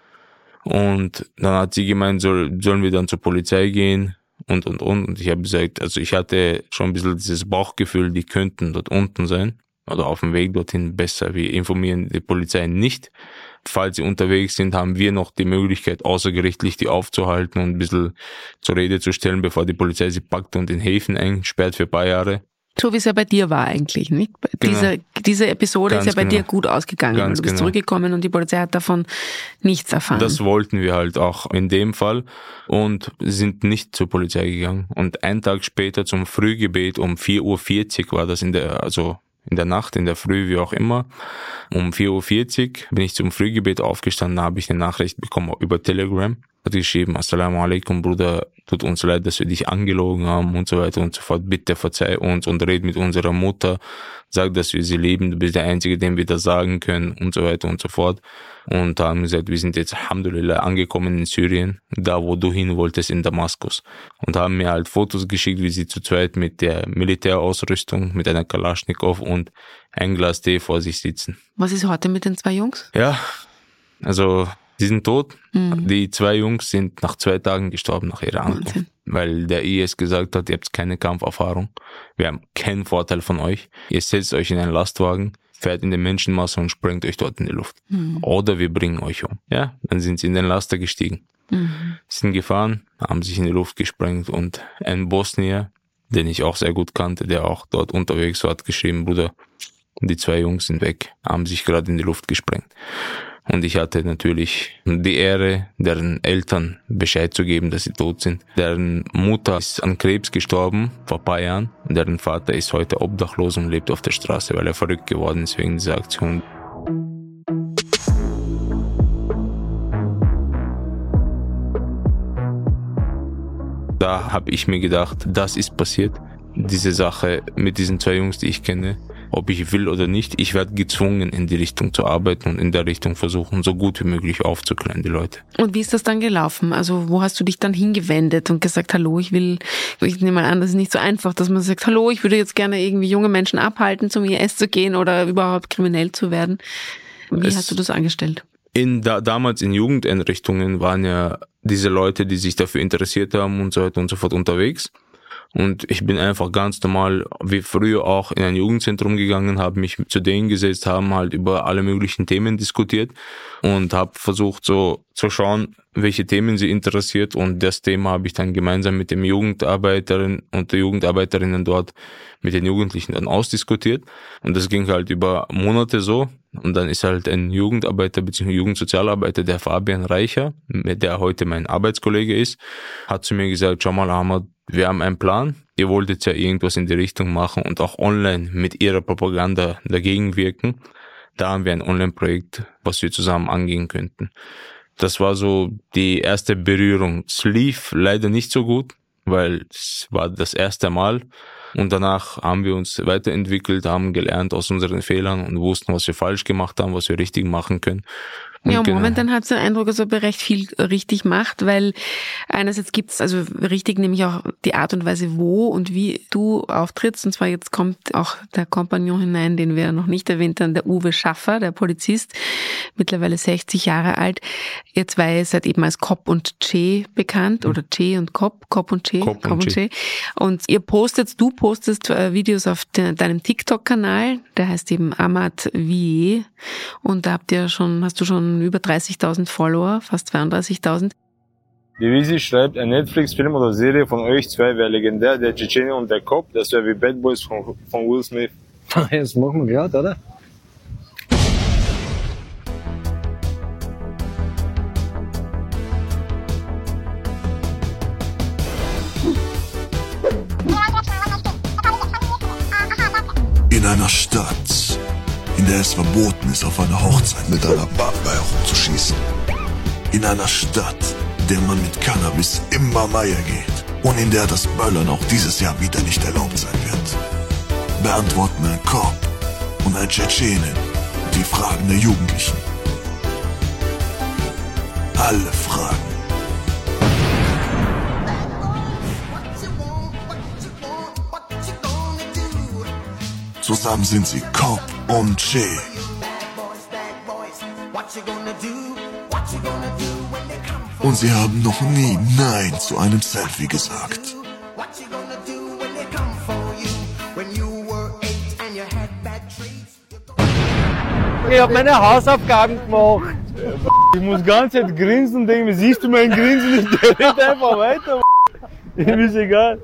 Und dann hat sie gemeint, soll, sollen wir dann zur Polizei gehen und, und, und. Und ich habe gesagt, also ich hatte schon ein bisschen dieses Bauchgefühl, die könnten dort unten sein oder auf dem Weg dorthin besser. Wir informieren die Polizei nicht. Falls sie unterwegs sind, haben wir noch die Möglichkeit, außergerichtlich die aufzuhalten und ein bisschen zur Rede zu stellen, bevor die Polizei sie packt und in Häfen einsperrt für ein paar Jahre. So wie es ja bei dir war eigentlich, nicht? Genau. Diese, diese Episode Ganz ist ja bei genau. dir gut ausgegangen. Ganz du bist genau. zurückgekommen und die Polizei hat davon nichts erfahren. Das wollten wir halt auch in dem Fall und sind nicht zur Polizei gegangen. Und einen Tag später zum Frühgebet um vier Uhr vierzig war das in der, also in der Nacht, in der Früh, wie auch immer. Um vier Uhr vierzig bin ich zum Frühgebet aufgestanden, da habe ich eine Nachricht bekommen über Telegram. Hat geschrieben, Assalamu alaikum, Bruder, tut uns leid, dass wir dich angelogen haben und so weiter und so fort. Bitte verzeih uns und red mit unserer Mutter. Sag, dass wir sie lieben, du bist der Einzige, dem wir das sagen können und so weiter und so fort. Und da haben gesagt, wir sind jetzt Alhamdulillah angekommen in Syrien, da wo du hin wolltest, in Damaskus. Und haben mir halt Fotos geschickt, wie sie zu zweit mit der Militärausrüstung, mit einer Kalaschnikow und ein Glas Tee vor sich sitzen. Was ist heute mit den zwei Jungs? Ja, also die sind tot. Mhm. Die zwei Jungs sind nach zwei Tagen gestorben nach ihrer Ankunft. Wahnsinn. Weil der I S gesagt hat, ihr habt keine Kampferfahrung. Wir haben keinen Vorteil von euch. Ihr setzt euch in einen Lastwagen, fährt in die Menschenmasse und sprengt euch dort in die Luft. Mhm. Oder wir bringen euch um. Ja, dann sind sie in den Laster gestiegen. Mhm. Sind gefahren, haben sich in die Luft gesprengt und ein Bosnier, den ich auch sehr gut kannte, der auch dort unterwegs war, hat geschrieben, Bruder, die zwei Jungs sind weg, haben sich gerade in die Luft gesprengt. Und ich hatte natürlich die Ehre, deren Eltern Bescheid zu geben, dass sie tot sind. Deren Mutter ist an Krebs gestorben vor ein paar Jahren. Deren Vater ist heute obdachlos und lebt auf der Straße, weil er verrückt geworden ist wegen dieser Aktion. Da habe ich mir gedacht, das ist passiert. Diese Sache mit diesen zwei Jungs, die ich kenne, ob ich will oder nicht, ich werde gezwungen, in die Richtung zu arbeiten und in der Richtung versuchen, so gut wie möglich aufzuklären, die Leute. Und wie ist das dann gelaufen? Also wo hast du dich dann hingewendet und gesagt, hallo, ich will, ich nehme mal an, das ist nicht so einfach, dass man sagt, hallo, ich würde jetzt gerne irgendwie junge Menschen abhalten, zum I S zu gehen oder überhaupt kriminell zu werden. Wie es hast du das angestellt? In da, damals in Jugendeinrichtungen waren ja diese Leute, die sich dafür interessiert haben und so weiter und so fort unterwegs. Und ich bin einfach ganz normal, wie früher auch, in ein Jugendzentrum gegangen, habe mich zu denen gesetzt, haben halt über alle möglichen Themen diskutiert und habe versucht so zu schauen, welche Themen sie interessiert. Und das Thema habe ich dann gemeinsam mit dem Jugendarbeiterin und der Jugendarbeiterinnen dort mit den Jugendlichen dann ausdiskutiert. Und das ging halt über Monate so. Und dann ist halt ein Jugendarbeiter bzw. Jugendsozialarbeiter, der Fabian Reicher, der heute mein Arbeitskollege ist, hat zu mir gesagt, schau mal, Ahmad, wir haben einen Plan. Ihr wolltet ja irgendwas in die Richtung machen und auch online mit ihrer Propaganda dagegen wirken. Da haben wir ein Online-Projekt, was wir zusammen angehen könnten. Das war so die erste Berührung. Es lief leider nicht so gut, weil es war das erste Mal. Und danach haben wir uns weiterentwickelt, haben gelernt aus unseren Fehlern und wussten, was wir falsch gemacht haben, was wir richtig machen können. Und ja, genau. Momentan hat es den Eindruck, dass er recht viel richtig macht, weil einerseits gibt's also richtig nämlich auch die Art und Weise, wo und wie du auftrittst. Und zwar jetzt kommt auch der Kompagnon hinein, den wir noch nicht erwähnt haben, der Uwe Schaffer, der Polizist, mittlerweile sechzig Jahre alt. Ihr zwei seid eben als Cop und Che bekannt, oder Che und Cop, Cop und Che, Cop und Che. Und ihr postet, du postest Videos auf de, deinem TikTok-Kanal, der heißt eben Ahmad Vie. Und da habt ihr schon, hast du schon über dreißigtausend Follower, fast zweiunddreißigtausend. Die Visi schreibt, ein Netflix-Film oder Serie von euch zwei wäre legendär, der Tschetschene und der Cop, das wäre wie Bad Boys von, von Will Smith. Das machen wir gerade, oder? In einer Stadt, in der es verboten ist, auf einer Hochzeit mit einer Bamba herumzuschießen. In einer Stadt, in der man mit Cannabis immer Meier geht und in der das Böllern auch dieses Jahr wieder nicht erlaubt sein wird, beantworten ein Cop und ein Tschetschene die Fragen der Jugendlichen. Alle Fragen. Zusammen sind sie Cop und Che. Und sie haben noch nie Nein zu einem Selfie gesagt. Ich habe meine Hausaufgaben gemacht. Ich muss ganz Zeit grinsen und denken, siehst du mein Grinsen nicht? Der rennt einfach weiter. Ihm ist egal.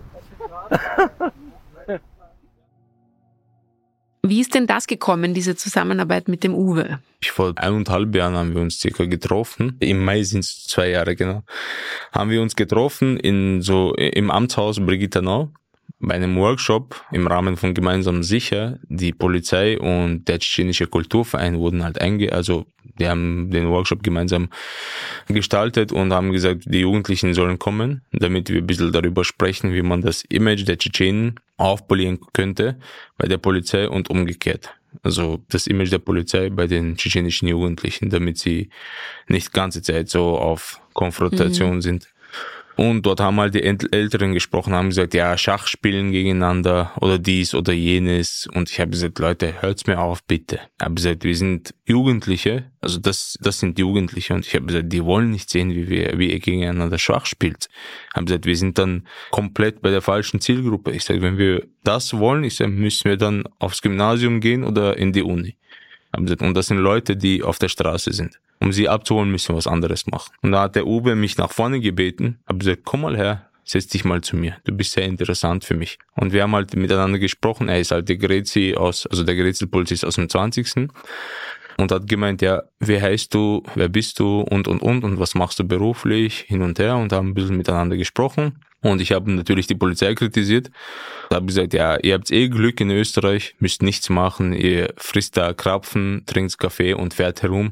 Wie ist denn das gekommen, diese Zusammenarbeit mit dem Uwe? Vor eineinhalb Jahren haben wir uns circa getroffen. Im Mai sind es zwei Jahre, genau. Haben wir uns getroffen in so im Amtshaus Brigittenau bei einem Workshop im Rahmen von Gemeinsam Sicher. Die Polizei und der Tschetschenische Kulturverein wurden halt einge... Also die haben den Workshop gemeinsam gestaltet und haben gesagt, die Jugendlichen sollen kommen, damit wir ein bisschen darüber sprechen, wie man das Image der Tschetschenen aufpolieren könnte bei der Polizei und umgekehrt. Also das Image der Polizei bei den tschetschenischen Jugendlichen, damit sie nicht ganze Zeit so auf Konfrontation mhm. sind. Und dort haben halt die Älteren gesprochen, haben gesagt, ja, Schach spielen gegeneinander oder dies oder jenes. Und ich habe gesagt, Leute, hört's mir auf, bitte. Ich habe gesagt, wir sind Jugendliche, also das das sind Jugendliche. Und ich habe gesagt, die wollen nicht sehen, wie wir wie ihr gegeneinander Schach spielt. Ich habe gesagt, wir sind dann komplett bei der falschen Zielgruppe. Ich sage, wenn wir das wollen, ich sage, müssen wir dann aufs Gymnasium gehen oder in die Uni. Und das sind Leute, die auf der Straße sind. Um sie abzuholen, müssen wir was anderes machen. Und da hat der Uwe mich nach vorne gebeten, hab gesagt, komm mal her, setz dich mal zu mir. Du bist sehr interessant für mich. Und wir haben halt miteinander gesprochen. Er ist halt der Grezi aus, also der Grezelpolizist aus dem zwanzigsten Und hat gemeint, ja, wie heißt du, wer bist du und, und, und, und was machst du beruflich, hin und her, und haben ein bisschen miteinander gesprochen. Und ich habe natürlich die Polizei kritisiert. Ich habe gesagt, ja, ihr habt eh Glück in Österreich, müsst nichts machen, ihr frisst da Krapfen, trinkt Kaffee und fährt herum,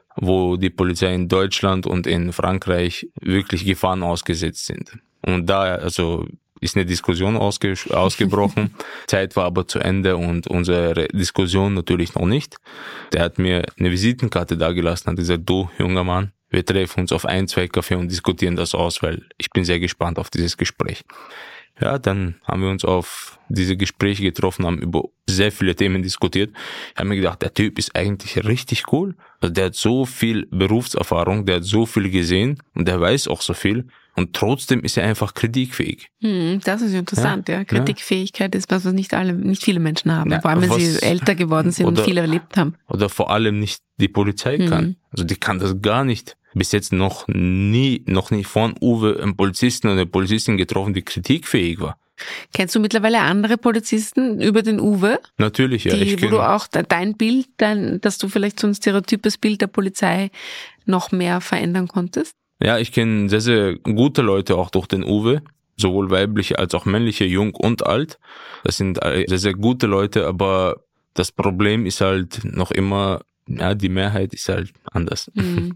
wo die Polizei in Deutschland und in Frankreich wirklich Gefahren ausgesetzt sind. Und da, also, ist eine Diskussion ausge ausgebrochen. Zeit war aber zu Ende und unsere Diskussion natürlich noch nicht. Der hat mir eine Visitenkarte dagelassen, hat gesagt, du, junger Mann, wir treffen uns auf ein, zwei Kaffee und diskutieren das aus, weil ich bin sehr gespannt auf dieses Gespräch. Ja, dann haben wir uns auf diese Gespräche getroffen, haben über sehr viele Themen diskutiert. Ich habe mir gedacht, der Typ ist eigentlich richtig cool. Also der hat so viel Berufserfahrung, der hat so viel gesehen und der weiß auch so viel. Und trotzdem ist er einfach kritikfähig. Hm, das ist interessant, ja. ja. Kritikfähigkeit ist was, was nicht alle, nicht viele Menschen haben. Ja, vor allem, wenn was, sie älter geworden sind oder, und viel erlebt haben. Oder vor allem nicht die Polizei hm. kann. Also die kann das gar nicht. Bis jetzt noch nie, noch nie von Uwe einen Polizisten oder eine Polizistin getroffen, die kritikfähig war. Kennst du mittlerweile andere Polizisten über den Uwe? Natürlich, ja. Die, ich wo du auch dein Bild, dein, dass du vielleicht so ein stereotypes Bild der Polizei noch mehr verändern konntest? Ja, ich kenne sehr, sehr gute Leute auch durch den Uwe, sowohl weibliche als auch männliche, jung und alt. Das sind sehr, sehr gute Leute, aber das Problem ist halt noch immer, ja, die Mehrheit ist halt anders.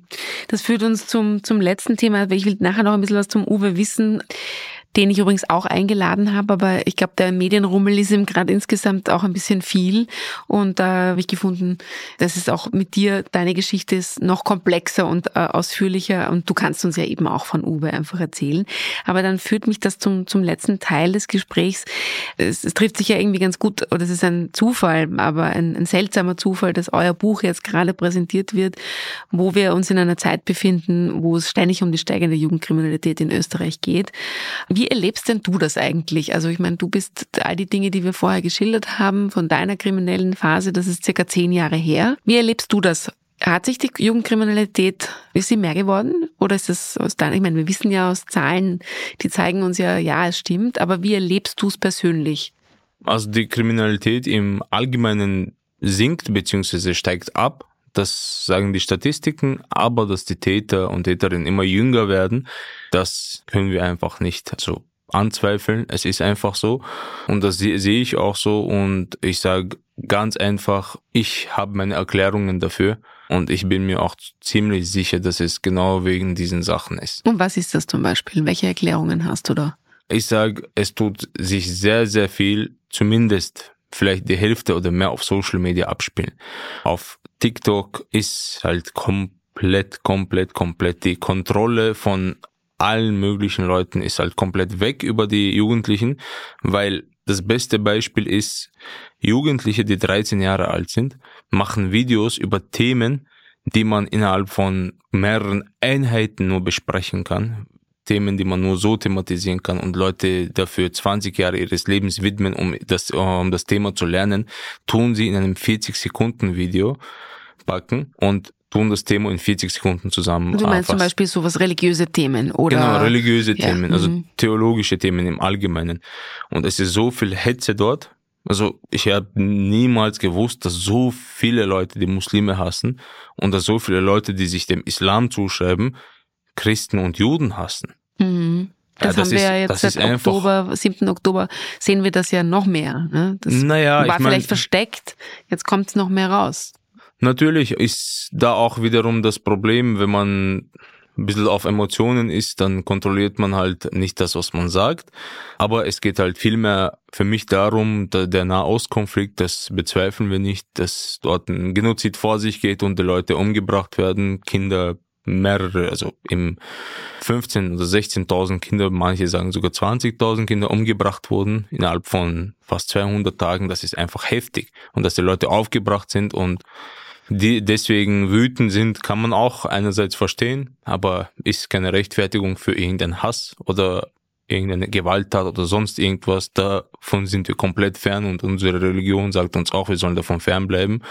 Das führt uns zum, zum letzten Thema, weil ich will nachher noch ein bisschen was zum Uwe wissen, den ich übrigens auch eingeladen habe, aber ich glaube, der Medienrummel ist ihm gerade insgesamt auch ein bisschen viel und da habe ich gefunden, dass es auch mit dir, deine Geschichte ist noch komplexer und äh, ausführlicher und du kannst uns ja eben auch von Uwe einfach erzählen. Aber dann führt mich das zum zum letzten Teil des Gesprächs. Es, es trifft sich ja irgendwie ganz gut, oder es ist ein Zufall, aber ein, ein seltsamer Zufall, dass euer Buch jetzt gerade präsentiert wird, wo wir uns in einer Zeit befinden, wo es ständig um die steigende Jugendkriminalität in Österreich geht. Wie erlebst denn du das eigentlich? Also ich meine, du bist all die Dinge, die wir vorher geschildert haben, von deiner kriminellen Phase, das ist circa zehn Jahre her. Wie erlebst du das? Hat sich die Jugendkriminalität, ist sie mehr geworden? Oder ist das aus deiner, ich meine, wir wissen ja aus Zahlen, die zeigen uns ja, ja, es stimmt, aber wie erlebst du es persönlich? Also die Kriminalität im Allgemeinen sinkt bzw. steigt ab. Das sagen die Statistiken, aber dass die Täter und Täterinnen immer jünger werden, das können wir einfach nicht so anzweifeln. Es ist einfach so und das sehe ich auch so und ich sage ganz einfach, ich habe meine Erklärungen dafür und ich bin mir auch ziemlich sicher, dass es genau wegen diesen Sachen ist. Und was ist das zum Beispiel? Welche Erklärungen hast du da? Ich sage, es tut sich sehr, sehr viel, zumindest vielleicht die Hälfte oder mehr auf Social Media abspielen. Auf TikTok ist halt komplett, komplett, komplett die Kontrolle von allen möglichen Leuten ist halt komplett weg über die Jugendlichen, weil das beste Beispiel ist, Jugendliche, die dreizehn Jahre alt sind, machen Videos über Themen, die man innerhalb von mehreren Einheiten nur besprechen kann. Themen, die man nur so thematisieren kann und Leute dafür zwanzig Jahre ihres Lebens widmen, um das, um das Thema zu lernen, tun sie in einem vierzig Sekunden Video packen und tun das Thema in vierzig Sekunden zusammen. Du meinst zum Beispiel sowas religiöse Themen, oder? Genau, religiöse ja. Themen, also mhm. theologische Themen im Allgemeinen. Und es ist so viel Hetze dort. Also ich habe niemals gewusst, dass so viele Leute die Muslime hassen und dass so viele Leute, die sich dem Islam zuschreiben, Christen und Juden hassen. Mhm. Das, ja, das haben wir ist, ja jetzt seit Oktober, siebten Oktober, sehen wir das ja noch mehr. Ne? Das naja, war ich mein, vielleicht versteckt, jetzt kommt es noch mehr raus. Natürlich ist da auch wiederum das Problem, wenn man ein bisschen auf Emotionen ist, dann kontrolliert man halt nicht das, was man sagt. Aber es geht halt vielmehr für mich darum, der Nahostkonflikt, das bezweifeln wir nicht, dass dort ein Genozid vor sich geht und die Leute umgebracht werden, Kinder, mehrere, also im fünfzehntausend oder sechzehntausend Kinder, manche sagen sogar zwanzigtausend Kinder umgebracht wurden innerhalb von fast zweihundert Tagen. Das ist einfach heftig. Und dass die Leute aufgebracht sind und die deswegen wütend sind, kann man auch einerseits verstehen, aber ist keine Rechtfertigung für irgendeinen Hass oder irgendeine Gewalttat oder sonst irgendwas. Davon sind wir komplett fern und unsere Religion sagt uns auch, wir sollen davon fernbleiben.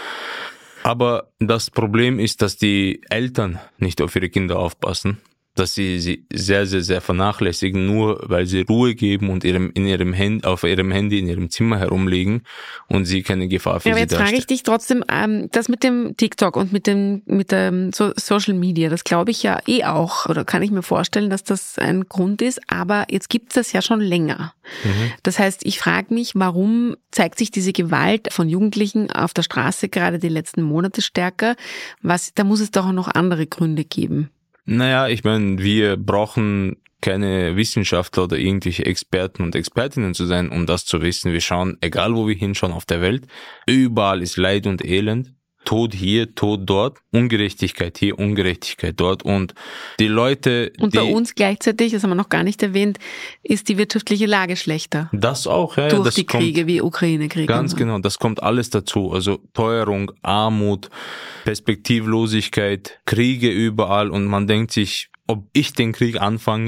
Aber das Problem ist, dass die Eltern nicht auf ihre Kinder aufpassen, dass sie sie sehr, sehr, sehr vernachlässigen, nur weil sie Ruhe geben und ihrem, in ihrem Handy, auf ihrem Handy in ihrem Zimmer herumliegen und sie keine Gefahr für ja, sie darstellen. Aber jetzt frage ich dich trotzdem, ähm, das mit dem TikTok und mit dem mit dem so Social Media, das glaube ich ja eh auch, oder kann ich mir vorstellen, dass das ein Grund ist, aber jetzt gibt es das ja schon länger. Mhm. Das heißt, ich frage mich, warum zeigt sich diese Gewalt von Jugendlichen auf der Straße gerade die letzten Monate stärker? Was, da muss es doch auch noch andere Gründe geben. Naja, ich meine, wir brauchen keine Wissenschaftler oder irgendwelche Experten und Expertinnen zu sein, um das zu wissen. Wir schauen, egal wo wir hinschauen auf der Welt, überall ist Leid und Elend. Tod hier, Tod dort, Ungerechtigkeit hier, Ungerechtigkeit dort und die Leute... Und bei die, uns gleichzeitig, das haben wir noch gar nicht erwähnt, ist die wirtschaftliche Lage schlechter. Das auch, ja. Durch das die kommt, Kriege wie Ukraine-Krieg. Ganz genau, das kommt alles dazu. Also Teuerung, Armut, Perspektivlosigkeit, Kriege überall und man denkt sich, ob ich den Krieg anfange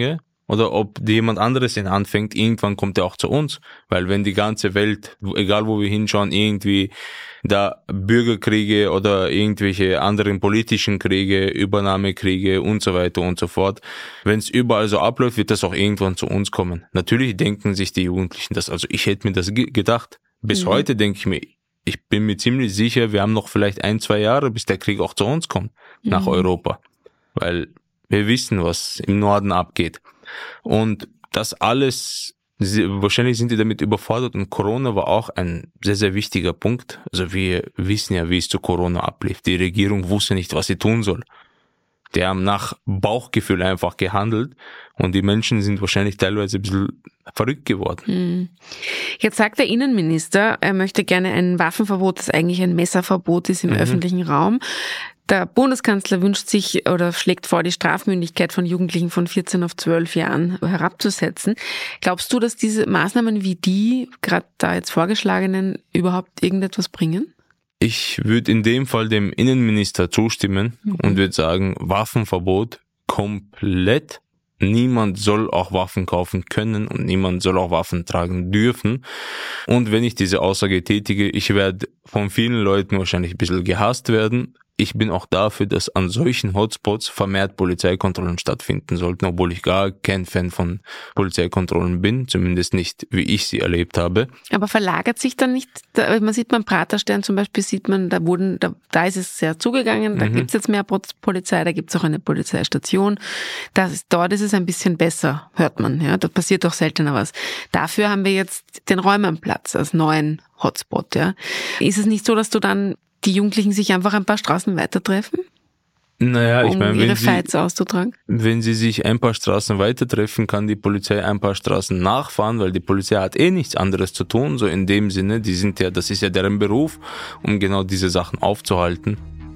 oder ob jemand anderes ihn anfängt, irgendwann kommt er auch zu uns. Weil wenn die ganze Welt, egal wo wir hinschauen, irgendwie da Bürgerkriege oder irgendwelche anderen politischen Kriege, Übernahmekriege und so weiter und so fort, wenn es überall so abläuft, wird das auch irgendwann zu uns kommen. Natürlich denken sich die Jugendlichen das, also ich hätte mir das ge- gedacht. Bis mhm. heute denke ich mir, ich bin mir ziemlich sicher, wir haben noch vielleicht ein, zwei Jahre, bis der Krieg auch zu uns kommt, nach mhm. Europa. Weil wir wissen, was im Norden abgeht. Und das alles, wahrscheinlich sind die damit überfordert und Corona war auch ein sehr, sehr wichtiger Punkt. Also wir wissen ja, wie es zu Corona ablief. Die Regierung wusste nicht, was sie tun soll. Die haben nach Bauchgefühl einfach gehandelt und die Menschen sind wahrscheinlich teilweise ein bisschen verrückt geworden. Jetzt sagt der Innenminister, er möchte gerne ein Waffenverbot, das eigentlich ein Messerverbot ist im mhm. öffentlichen Raum. Der Bundeskanzler wünscht sich oder schlägt vor, die Strafmündigkeit von Jugendlichen von vierzehn auf zwölf Jahren herabzusetzen. Glaubst du, dass diese Maßnahmen wie die, gerade da jetzt vorgeschlagenen, überhaupt irgendetwas bringen? Ich würde in dem Fall dem Innenminister zustimmen mhm. und würde sagen, Waffenverbot komplett. Niemand soll auch Waffen kaufen können und niemand soll auch Waffen tragen dürfen. Und wenn ich diese Aussage tätige, ich werde von vielen Leuten wahrscheinlich ein bisschen gehasst werden. Ich bin auch dafür, dass an solchen Hotspots vermehrt Polizeikontrollen stattfinden sollten, obwohl ich gar kein Fan von Polizeikontrollen bin, zumindest nicht, wie ich sie erlebt habe. Aber verlagert sich dann nicht, man sieht beim Praterstern zum Beispiel, sieht man, da wurden, da, da ist es sehr zugegangen, da mhm. gibt es jetzt mehr Polizei, da gibt es auch eine Polizeistation. Das, dort ist es ein bisschen besser, hört man, ja, da passiert auch seltener was. Dafür haben wir jetzt den Räumernplatz als neuen Hotspot, ja. Ist es nicht so, dass du dann die Jugendlichen sich einfach ein paar Straßen weiter treffen? Naja, ich um meine, ihre wenn sie, Fights auszutragen? Wenn sie sich ein paar Straßen weiter treffen, kann die Polizei ein paar Straßen nachfahren, weil die Polizei hat eh nichts anderes zu tun, so in dem Sinne, die sind ja, das ist ja deren Beruf, um genau diese Sachen aufzuhalten.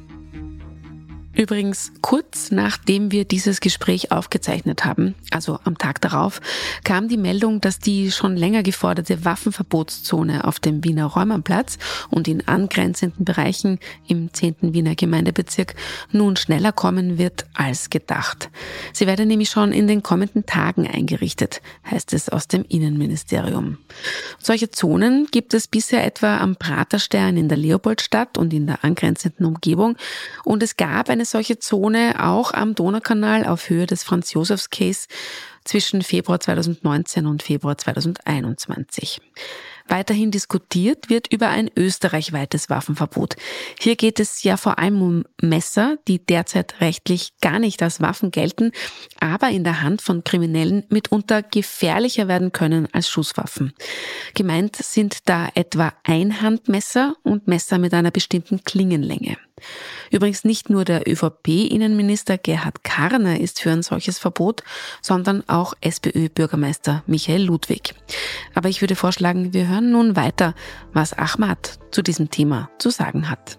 Übrigens, kurz nachdem wir dieses Gespräch aufgezeichnet haben, also am Tag darauf, kam die Meldung, dass die schon länger geforderte Waffenverbotszone auf dem Wiener Räumernplatz und in angrenzenden Bereichen im zehnten Wiener Gemeindebezirk nun schneller kommen wird als gedacht. Sie werde nämlich schon in den kommenden Tagen eingerichtet, heißt es aus dem Innenministerium. Solche Zonen gibt es bisher etwa am Praterstern in der Leopoldstadt und in der angrenzenden Umgebung und es gab eine solche Zone auch am Donaukanal auf Höhe des Franz-Josefs-Quays zwischen Februar zweitausendneunzehn und Februar zweitausendeinundzwanzig. Weiterhin diskutiert wird über ein österreichweites Waffenverbot. Hier geht es ja vor allem um Messer, die derzeit rechtlich gar nicht als Waffen gelten, aber in der Hand von Kriminellen mitunter gefährlicher werden können als Schusswaffen. Gemeint sind da etwa Einhandmesser und Messer mit einer bestimmten Klingenlänge. Übrigens nicht nur der ÖVP-Innenminister Gerhard Karner ist für ein solches Verbot, sondern auch SPÖ-Bürgermeister Michael Ludwig. Aber ich würde vorschlagen, wir hören nun weiter, was Ahmad zu diesem Thema zu sagen hat.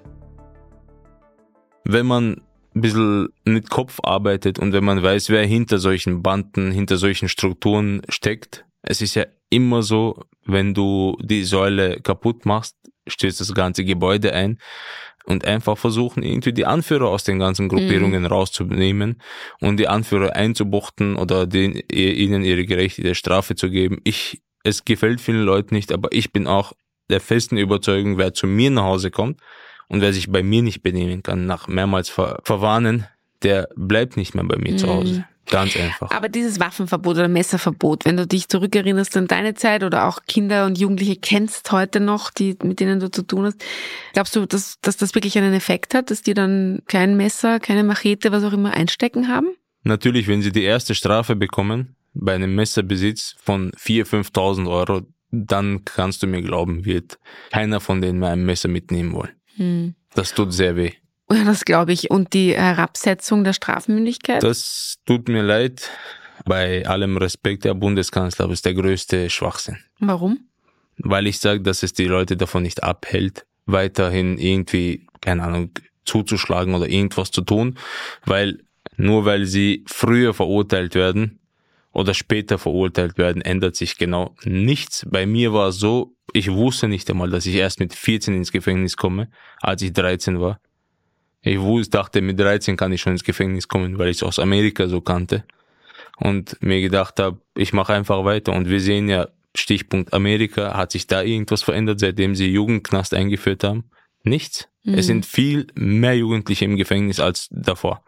Wenn man ein bisschen mit Kopf arbeitet und wenn man weiß, wer hinter solchen Banden, hinter solchen Strukturen steckt, es ist ja immer so, wenn du die Säule kaputt machst, stößt das ganze Gebäude ein. Und einfach versuchen, irgendwie die Anführer aus den ganzen Gruppierungen mhm. rauszunehmen und die Anführer einzubuchten oder den, ihnen ihre gerechte Strafe zu geben. Ich, es gefällt vielen Leuten nicht, aber ich bin auch der festen Überzeugung, wer zu mir nach Hause kommt und wer sich bei mir nicht benehmen kann, nach mehrmals ver- verwarnen, der bleibt nicht mehr bei mir mhm. zu Hause. Ganz einfach. Aber dieses Waffenverbot oder Messerverbot, wenn du dich zurückerinnerst an deine Zeit oder auch Kinder und Jugendliche kennst heute noch, die mit denen du zu tun hast, glaubst du, dass, dass das wirklich einen Effekt hat, dass die dann kein Messer, keine Machete, was auch immer einstecken haben? Natürlich, wenn sie die erste Strafe bekommen, bei einem Messerbesitz von viertausend, fünftausend Euro, dann kannst du mir glauben, wird keiner von denen mehr ein Messer mitnehmen wollen. Hm. Das tut sehr weh. Ja, das glaube ich. Und die Herabsetzung der Strafmündigkeit? Das tut mir leid. Bei allem Respekt, der Bundeskanzler, aber ist der größte Schwachsinn. Warum? Weil ich sage, dass es die Leute davon nicht abhält, weiterhin irgendwie, keine Ahnung, zuzuschlagen oder irgendwas zu tun. Weil nur weil sie früher verurteilt werden oder später verurteilt werden, ändert sich genau nichts. Bei mir war es so, ich wusste nicht einmal, dass ich erst mit vierzehn ins Gefängnis komme, als ich dreizehn war. Ich wusste, dachte, mit dreizehn kann ich schon ins Gefängnis kommen, weil ich es aus Amerika so kannte. und mir gedacht habe, ich mache einfach weiter. Und wir sehen ja, Stichpunkt Amerika, hat sich da irgendwas verändert, seitdem sie Jugendknast eingeführt haben? Nichts. Mhm. Es sind viel mehr Jugendliche im Gefängnis als davor.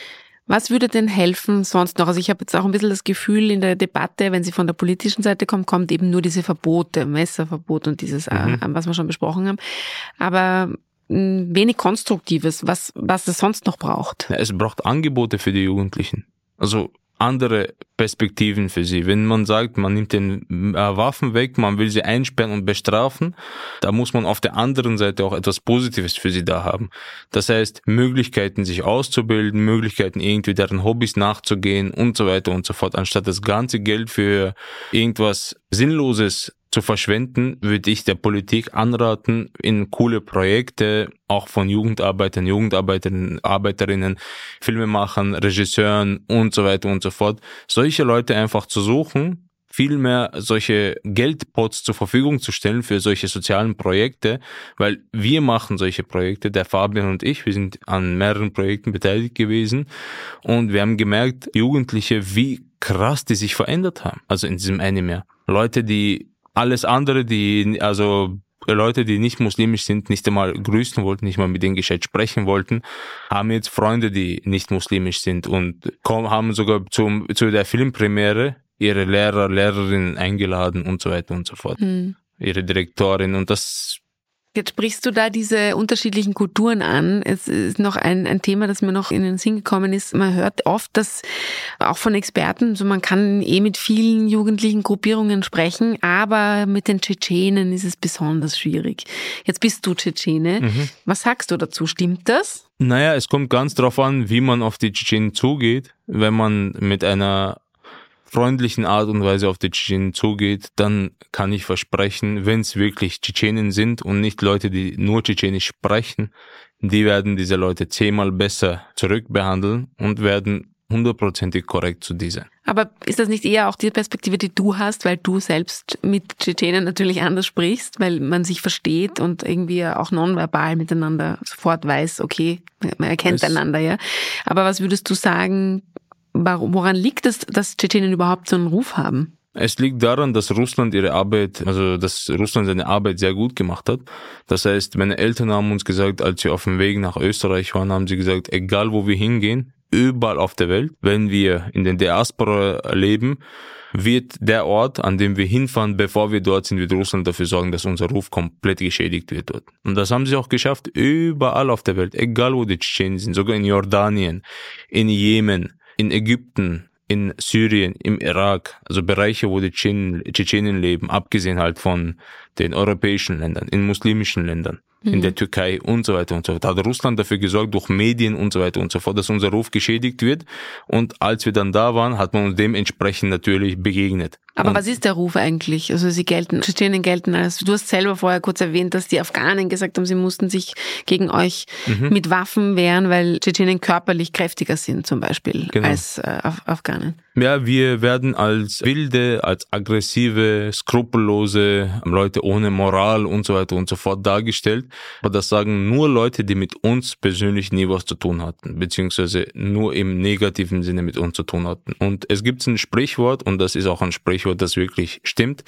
Was würde denn helfen sonst noch? Also ich habe jetzt auch ein bisschen das Gefühl in der Debatte, wenn sie von der politischen Seite kommt, kommt eben nur diese Verbote, Messerverbot und dieses, mhm. äh, was wir schon besprochen haben. Aber mh, wenig Konstruktives, was, was es sonst noch braucht. Ja, es braucht Angebote für die Jugendlichen. Also andere Perspektiven für sie. Wenn man sagt, man nimmt den äh, Waffen weg, man will sie einsperren und bestrafen, da muss man auf der anderen Seite auch etwas Positives für sie da haben. Das heißt, Möglichkeiten, sich auszubilden, Möglichkeiten, irgendwie deren Hobbys nachzugehen und so weiter und so fort. Anstatt das ganze Geld für irgendwas Sinnloses zu verschwenden, würde ich der Politik anraten, in coole Projekte, auch von Jugendarbeitern, Jugendarbeiterinnen, Arbeiterinnen, Filmemachern, Regisseuren und so weiter und so fort, solche Leute einfach zu suchen, vielmehr solche Geldpots zur Verfügung zu stellen für solche sozialen Projekte, weil wir machen solche Projekte, der Fabian und ich, wir sind an mehreren Projekten beteiligt gewesen und wir haben gemerkt, Jugendliche, wie krass die sich verändert haben, also in diesem einen Jahr. Leute, die alles andere, die, also Leute, die nicht muslimisch sind, nicht einmal grüßen wollten, nicht mal mit denen gescheit sprechen wollten, haben jetzt Freunde, die nicht muslimisch sind und kommen, haben sogar zum, zu der Filmpremiere ihre Lehrer, Lehrerinnen eingeladen und so weiter und so fort. Hm. Ihre Direktorin und das... Jetzt sprichst du da diese unterschiedlichen Kulturen an. Es ist noch ein, ein Thema, das mir noch in den Sinn gekommen ist. Man hört oft, dass auch von Experten, so man kann eh mit vielen jugendlichen Gruppierungen sprechen, aber mit den Tschetschenen ist es besonders schwierig. Jetzt bist du Tschetschene. Mhm. Was sagst du dazu? Stimmt das? Naja, es kommt ganz drauf an, wie man auf die Tschetschenen zugeht. Wenn man mit einer freundlichen Art und Weise auf die Tschetschenen zugeht, dann kann ich versprechen, wenn es wirklich Tschetschenen sind und nicht Leute, die nur Tschetschenisch sprechen, die werden diese Leute zehnmal besser zurückbehandeln und werden hundertprozentig korrekt zu dieser. Aber ist das nicht eher auch die Perspektive, die du hast, weil du selbst mit Tschetschenen natürlich anders sprichst, weil man sich versteht und irgendwie auch nonverbal miteinander sofort weiß, okay, man erkennt es einander, ja. Aber was würdest du sagen, woran liegt es, dass Tschetschenen überhaupt so einen Ruf haben? Es liegt daran, dass Russland ihre Arbeit, also dass Russland seine Arbeit sehr gut gemacht hat. Das heißt, meine Eltern haben uns gesagt, als wir auf dem Weg nach Österreich waren, haben sie gesagt, egal wo wir hingehen, überall auf der Welt, wenn wir in den Diaspora leben, wird der Ort, an dem wir hinfahren, bevor wir dort sind, wird Russland dafür sorgen, dass unser Ruf komplett geschädigt wird dort. Und das haben sie auch geschafft, überall auf der Welt, egal wo die Tschetschenen sind, sogar in Jordanien, in Jemen, in Ägypten, in Syrien, im Irak, also Bereiche, wo die Tschetschenen leben, abgesehen halt von den europäischen Ländern, in muslimischen Ländern, mhm. in der Türkei und so weiter und so fort. Da hat Russland dafür gesorgt, durch Medien und so weiter und so fort, dass unser Ruf geschädigt wird. Und als wir dann da waren, hat man uns dementsprechend natürlich begegnet. Aber und was ist der Ruf eigentlich? Also sie gelten, Tschetschenen gelten als, du hast selber vorher kurz erwähnt, dass die Afghanen gesagt haben, sie mussten sich gegen euch mhm. mit Waffen wehren, weil Tschetschenen körperlich kräftiger sind zum Beispiel genau. als äh, Af- Afghanen. Ja, wir werden als wilde, als aggressive, skrupellose Leute ohne Moral und so weiter und so fort dargestellt. Aber das sagen nur Leute, die mit uns persönlich nie was zu tun hatten, beziehungsweise nur im negativen Sinne mit uns zu tun hatten. Und es gibt ein Sprichwort, und das ist auch ein Sprichwort, das wirklich stimmt.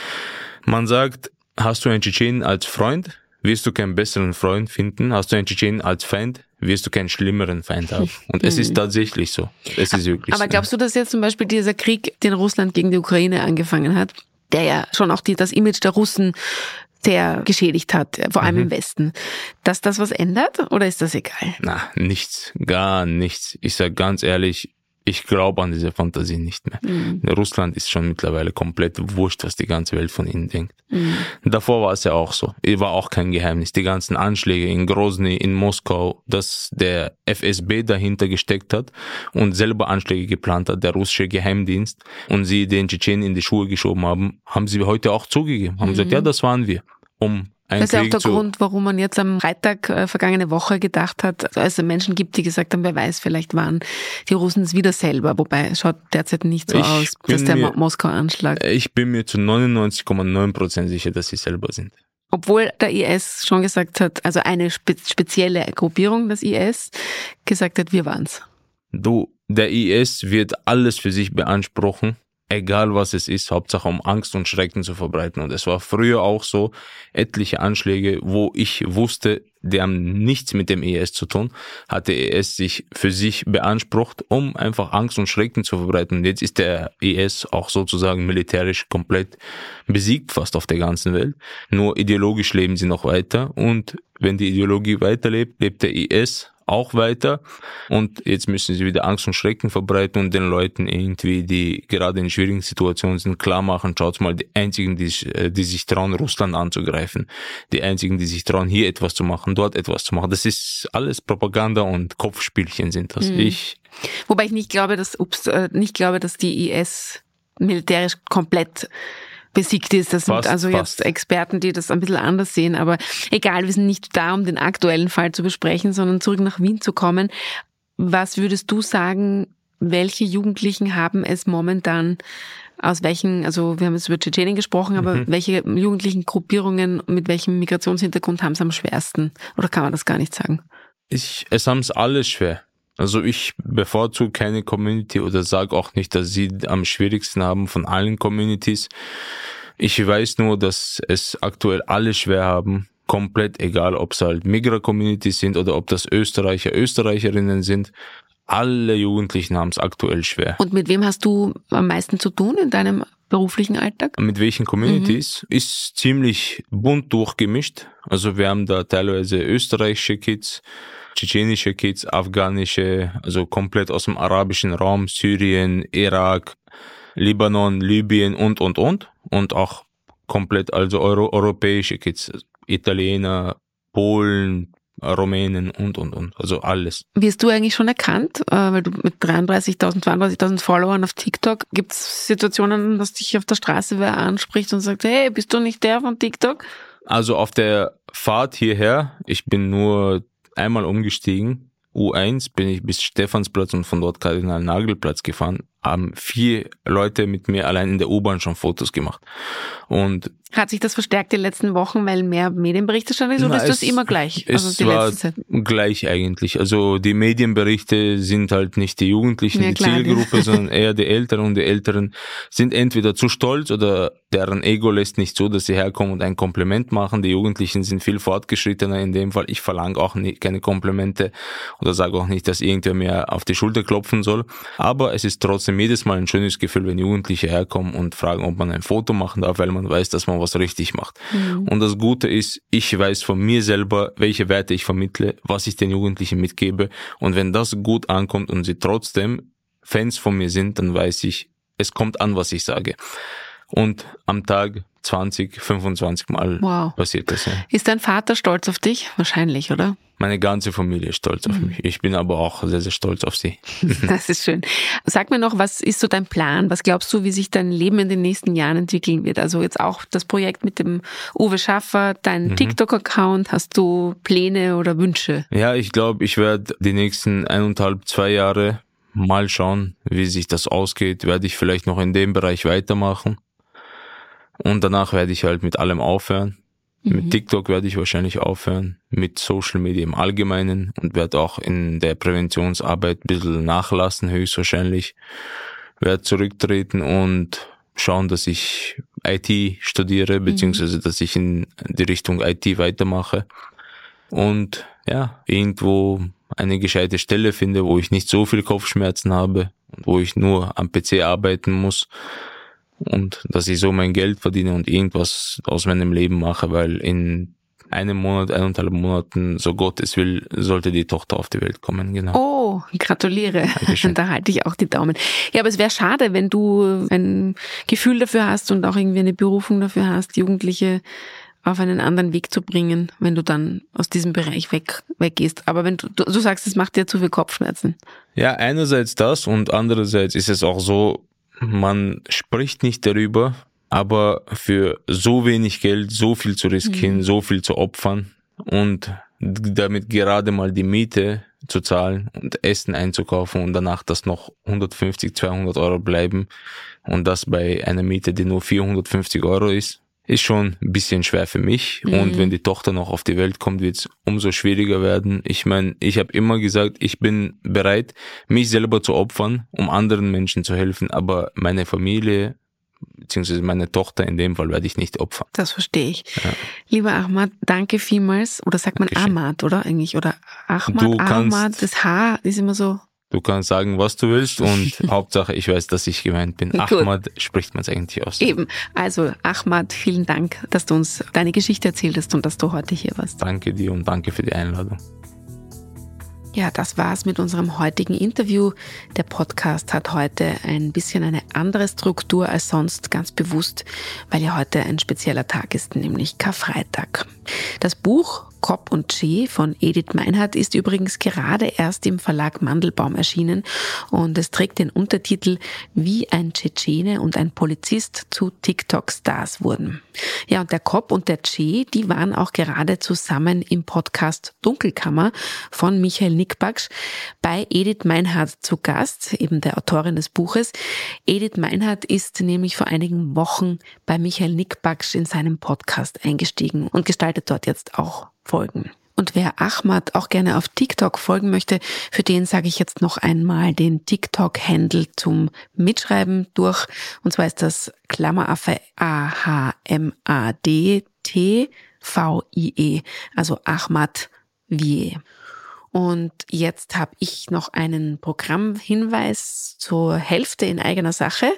Man sagt, hast du einen Tschetschenen als Freund, wirst du keinen besseren Freund finden. Hast du einen Tschetschenen als Feind, wirst du keinen schlimmeren Feind haben. Und es ist tatsächlich so. Es ist wirklich Aber so. glaubst du, dass jetzt zum Beispiel dieser Krieg, den Russland gegen die Ukraine angefangen hat, der ja schon auch die, das Image der Russen sehr geschädigt hat, vor allem mhm. im Westen, dass das was ändert oder ist das egal? Na, nichts, gar nichts. Ich sag ganz ehrlich, ich glaube an diese Fantasie nicht mehr. Mhm. Russland ist schon mittlerweile komplett wurscht, was die ganze Welt von ihnen denkt. Mhm. Davor war es ja auch so. War auch kein Geheimnis. Die ganzen Anschläge in Grozny, in Moskau, dass der F S B dahinter gesteckt hat und selber Anschläge geplant hat, der russische Geheimdienst, und sie den Tschetschenen in die Schuhe geschoben haben, haben sie heute auch zugegeben. Haben mhm. gesagt, ja, das waren wir. Um Das ist ja auch der Grund, warum man jetzt am Freitag äh, vergangene Woche gedacht hat, also es Menschen gibt, die gesagt haben, wer weiß, vielleicht waren die Russen es wieder selber, wobei es schaut derzeit nicht so ich aus, dass der mir, Moskau-Anschlag... Ich bin mir zu neunundneunzig Komma neun Prozent sicher, dass sie selber sind. Obwohl der I S schon gesagt hat, also eine spe- spezielle Gruppierung des I S gesagt hat, wir waren's. Du, der I S wird alles für sich beanspruchen, egal was es ist, Hauptsache um Angst und Schrecken zu verbreiten. Und es war früher auch so, etliche Anschläge, wo ich wusste, die haben nichts mit dem I S zu tun, hat der I S sich für sich beansprucht, um einfach Angst und Schrecken zu verbreiten. Und jetzt ist der I S auch sozusagen militärisch komplett besiegt, fast auf der ganzen Welt. Nur ideologisch leben sie noch weiter. Und wenn die Ideologie weiterlebt, lebt der I S auch weiter, und jetzt müssen sie wieder Angst und Schrecken verbreiten und den Leuten irgendwie, die gerade in schwierigen Situationen sind, klar machen, schaut mal, die einzigen, die, die sich trauen, Russland anzugreifen, die einzigen, die sich trauen, hier etwas zu machen, dort etwas zu machen, das ist alles Propaganda und Kopfspielchen sind das. Mhm. Ich Wobei ich nicht glaube, dass, ups, äh, nicht glaube, dass die I S militärisch komplett besiegt ist. Das sind fast, also fast. Jetzt Experten, die das ein bisschen anders sehen. Aber egal, wir sind nicht da, um den aktuellen Fall zu besprechen, sondern zurück nach Wien zu kommen. Was würdest du sagen, welche Jugendlichen haben es momentan, aus welchen, also wir haben jetzt über Tschetschenien gesprochen, aber mhm. welche jugendlichen Gruppierungen mit welchem Migrationshintergrund haben es am schwersten? Oder kann man das gar nicht sagen? Ich, es haben es alle schwer. Also ich bevorzuge keine Community oder sage auch nicht, dass sie am schwierigsten haben von allen Communities. Ich weiß nur, dass es aktuell alle schwer haben, komplett egal, ob es halt Migra-Communities sind oder ob das Österreicher, Österreicherinnen sind. Alle Jugendlichen haben es aktuell schwer. Und mit wem hast du am meisten zu tun in deinem beruflichen Alltag? Mit welchen Communities? Mhm. Ist ziemlich bunt durchgemischt. Also wir haben da teilweise österreichische Kids, tschetschenische Kids, afghanische, also komplett aus dem arabischen Raum, Syrien, Irak, Libanon, Libyen und, und, und. Und auch komplett also euro, europäische Kids, Italiener, Polen, Rumänen und, und, und. Also alles. Wirst du eigentlich schon erkannt, weil du mit dreiunddreißigtausend, zweiunddreißigtausend Followern auf TikTok, gibt es Situationen, dass dich auf der Straße wer anspricht und sagt, hey, bist du nicht der von TikTok? Also auf der Fahrt hierher, ich bin nur einmal umgestiegen, U eins, bin ich bis Stephansplatz und von dort Kardinal-Nagel-Platz gefahren, haben vier Leute mit mir allein in der U-Bahn schon Fotos gemacht. Und hat sich das verstärkt die letzten Wochen, weil mehr Medienberichterstattung ist, oder na, ist das es, immer gleich? Es also die war letzte Zeit? Gleich eigentlich. Also die Medienberichte sind halt nicht die Jugendlichen, ja, die klar, Zielgruppe, ja. sondern eher die Älteren, und die Älteren sind entweder zu stolz oder deren Ego lässt nicht so, dass sie herkommen und ein Kompliment machen. Die Jugendlichen sind viel fortgeschrittener in dem Fall. Ich verlange auch nicht, keine Komplimente oder sage auch nicht, dass irgendwer mir auf die Schulter klopfen soll. Aber es ist trotzdem jedes Mal ein schönes Gefühl, wenn Jugendliche herkommen und fragen, ob man ein Foto machen darf, weil man weiß, dass man was richtig macht. Mhm. Und das Gute ist, ich weiß von mir selber, welche Werte ich vermittle, was ich den Jugendlichen mitgebe. Und wenn das gut ankommt und sie trotzdem Fans von mir sind, dann weiß ich, es kommt an, was ich sage. Und am Tag zwanzig, fünfundzwanzig Mal wow. passiert das. Ja. Ist dein Vater stolz auf dich? Wahrscheinlich, oder? Meine ganze Familie ist stolz auf mhm. mich. Ich bin aber auch sehr, sehr stolz auf sie. Das ist schön. Sag mir noch, was ist so dein Plan? Was glaubst du, wie sich dein Leben in den nächsten Jahren entwickeln wird? Also jetzt auch das Projekt mit dem Uwe Schaffer, dein mhm. TikTok-Account. Hast du Pläne oder Wünsche? Ja, ich glaube, ich werde die nächsten eineinhalb, zwei Jahre mal schauen, wie sich das ausgeht. Werde ich vielleicht noch in dem Bereich weitermachen. Und danach werde ich halt mit allem aufhören. Mhm. Mit TikTok werde ich wahrscheinlich aufhören, mit Social Media im Allgemeinen, und werde auch in der Präventionsarbeit ein bisschen nachlassen, höchstwahrscheinlich. Werde zurücktreten und schauen, dass ich I T studiere, beziehungsweise dass ich in die Richtung I T weitermache. Und ja, irgendwo eine gescheite Stelle finde, wo ich nicht so viel Kopfschmerzen habe, wo ich nur am P C arbeiten muss. Und dass ich so mein Geld verdiene und irgendwas aus meinem Leben mache, weil in einem Monat, eineinhalb Monaten, so Gott es will, sollte die Tochter auf die Welt kommen. Genau. Oh, gratuliere. Dankeschön. Da halte ich auch die Daumen. Ja, aber es wäre schade, wenn du ein Gefühl dafür hast und auch irgendwie eine Berufung dafür hast, Jugendliche auf einen anderen Weg zu bringen, wenn du dann aus diesem Bereich weg weggehst. Aber wenn du, du, du sagst, es macht dir zu viel Kopfschmerzen. Ja, einerseits das, und andererseits ist es auch so, man spricht nicht darüber, aber für so wenig Geld so viel zu riskieren, mhm. so viel zu opfern und damit gerade mal die Miete zu zahlen und Essen einzukaufen und danach das noch hundertfünfzig, zweihundert Euro bleiben, und das bei einer Miete, die nur vierhundertfünfzig Euro ist. ist schon ein bisschen schwer für mich. Mhm. Und wenn die Tochter noch auf die Welt kommt, wird es umso schwieriger werden. Ich meine, ich habe immer gesagt, ich bin bereit, mich selber zu opfern, um anderen Menschen zu helfen, aber meine Familie beziehungsweise meine Tochter in dem Fall werde ich nicht opfern. Das verstehe ich. Ja. Lieber Ahmad, danke vielmals. Oder sagt man Dankeschön. Ahmad, oder eigentlich? Oder Ahmad, du kannst, Ahmad, das H ist immer so... Du kannst sagen, was du willst und Hauptsache, ich weiß, dass ich gemeint bin. Ahmad spricht man es eigentlich aus. Eben. Also Ahmad, vielen Dank, dass du uns deine Geschichte erzählt hast und dass du heute hier warst. Danke dir und danke für die Einladung. Ja, das war's mit unserem heutigen Interview. Der Podcast hat heute ein bisschen eine andere Struktur als sonst, ganz bewusst, weil ja heute ein spezieller Tag ist, nämlich Karfreitag. Das Buch Cop und Che von Edith Meinhardt ist übrigens gerade erst im Verlag Mandelbaum erschienen und es trägt den Untertitel Wie ein Tschetschene und ein Polizist zu TikTok-Stars wurden. Ja, und der Cop und der Che, die waren auch gerade zusammen im Podcast Dunkelkammer von Michael Nickbaksch bei Edith Meinhardt zu Gast, eben der Autorin des Buches. Edith Meinhardt ist nämlich vor einigen Wochen bei Michael Nickbaksch in seinem Podcast eingestiegen und gestaltet dort jetzt auch Folgen. Und wer Ahmad auch gerne auf TikTok folgen möchte, für den sage ich jetzt noch einmal den TikTok-Handle zum Mitschreiben durch. Und zwar ist das Klammeraffe A H M A D T V I E, also Ahmad Vie. Und jetzt habe ich noch einen Programmhinweis zur Hälfte in eigener Sache.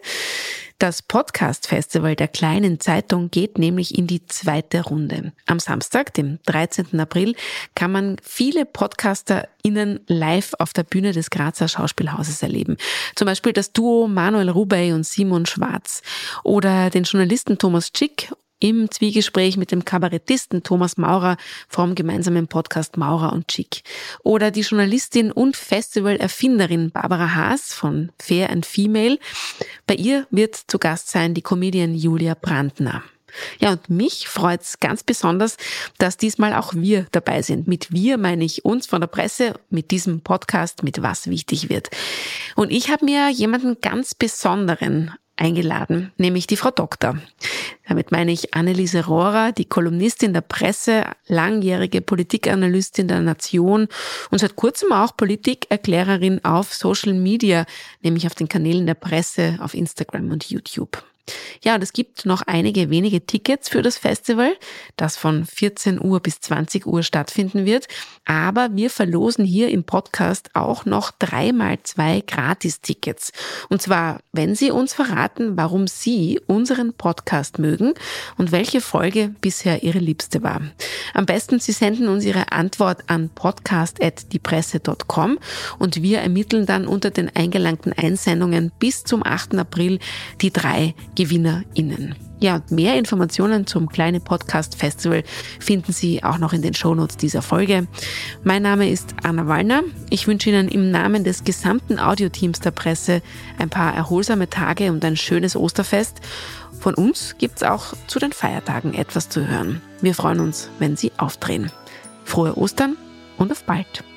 Das Podcast-Festival der Kleinen Zeitung geht nämlich in die zweite Runde. Am Samstag, dem dreizehnten April, kann man viele PodcasterInnen live auf der Bühne des Grazer Schauspielhauses erleben. Zum Beispiel das Duo Manuel Rubey und Simon Schwarz oder den Journalisten Thomas Schick im Zwiegespräch mit dem Kabarettisten Thomas Maurer vom gemeinsamen Podcast Maurer und Schick. Oder die Journalistin und Festival-Erfinderin Barbara Haas von Fair and Female. Bei ihr wird zu Gast sein die Comedian Julia Brandner. Ja, und mich freut's ganz besonders, dass diesmal auch wir dabei sind. Mit wir meine ich uns von der Presse, mit diesem Podcast, mit was wichtig wird. Und ich habe mir jemanden ganz Besonderen eingeladen, nämlich die Frau Doktor. Damit meine ich Anneliese Rohrer, die Kolumnistin der Presse, langjährige Politikanalystin der Nation und seit kurzem auch Politikerklärerin auf Social Media, nämlich auf den Kanälen der Presse, auf Instagram und YouTube. Ja, und es gibt noch einige wenige Tickets für das Festival, das von vierzehn Uhr bis zwanzig Uhr stattfinden wird. Aber wir verlosen hier im Podcast auch noch dreimal zwei Gratis-Tickets. Und zwar, wenn Sie uns verraten, warum Sie unseren Podcast mögen und welche Folge bisher Ihre liebste war. Am besten, Sie senden uns Ihre Antwort an podcast at diepresse punkt com und wir ermitteln dann unter den eingelangten Einsendungen bis zum achten April die drei GewinnerInnen. Ja, und mehr Informationen zum Kleine Podcast Festival finden Sie auch noch in den Shownotes dieser Folge. Mein Name ist Anna Wallner. Ich wünsche Ihnen im Namen des gesamten Audioteams der Presse ein paar erholsame Tage und ein schönes Osterfest. Von uns gibt's auch zu den Feiertagen etwas zu hören. Wir freuen uns, wenn Sie aufdrehen. Frohe Ostern und auf bald!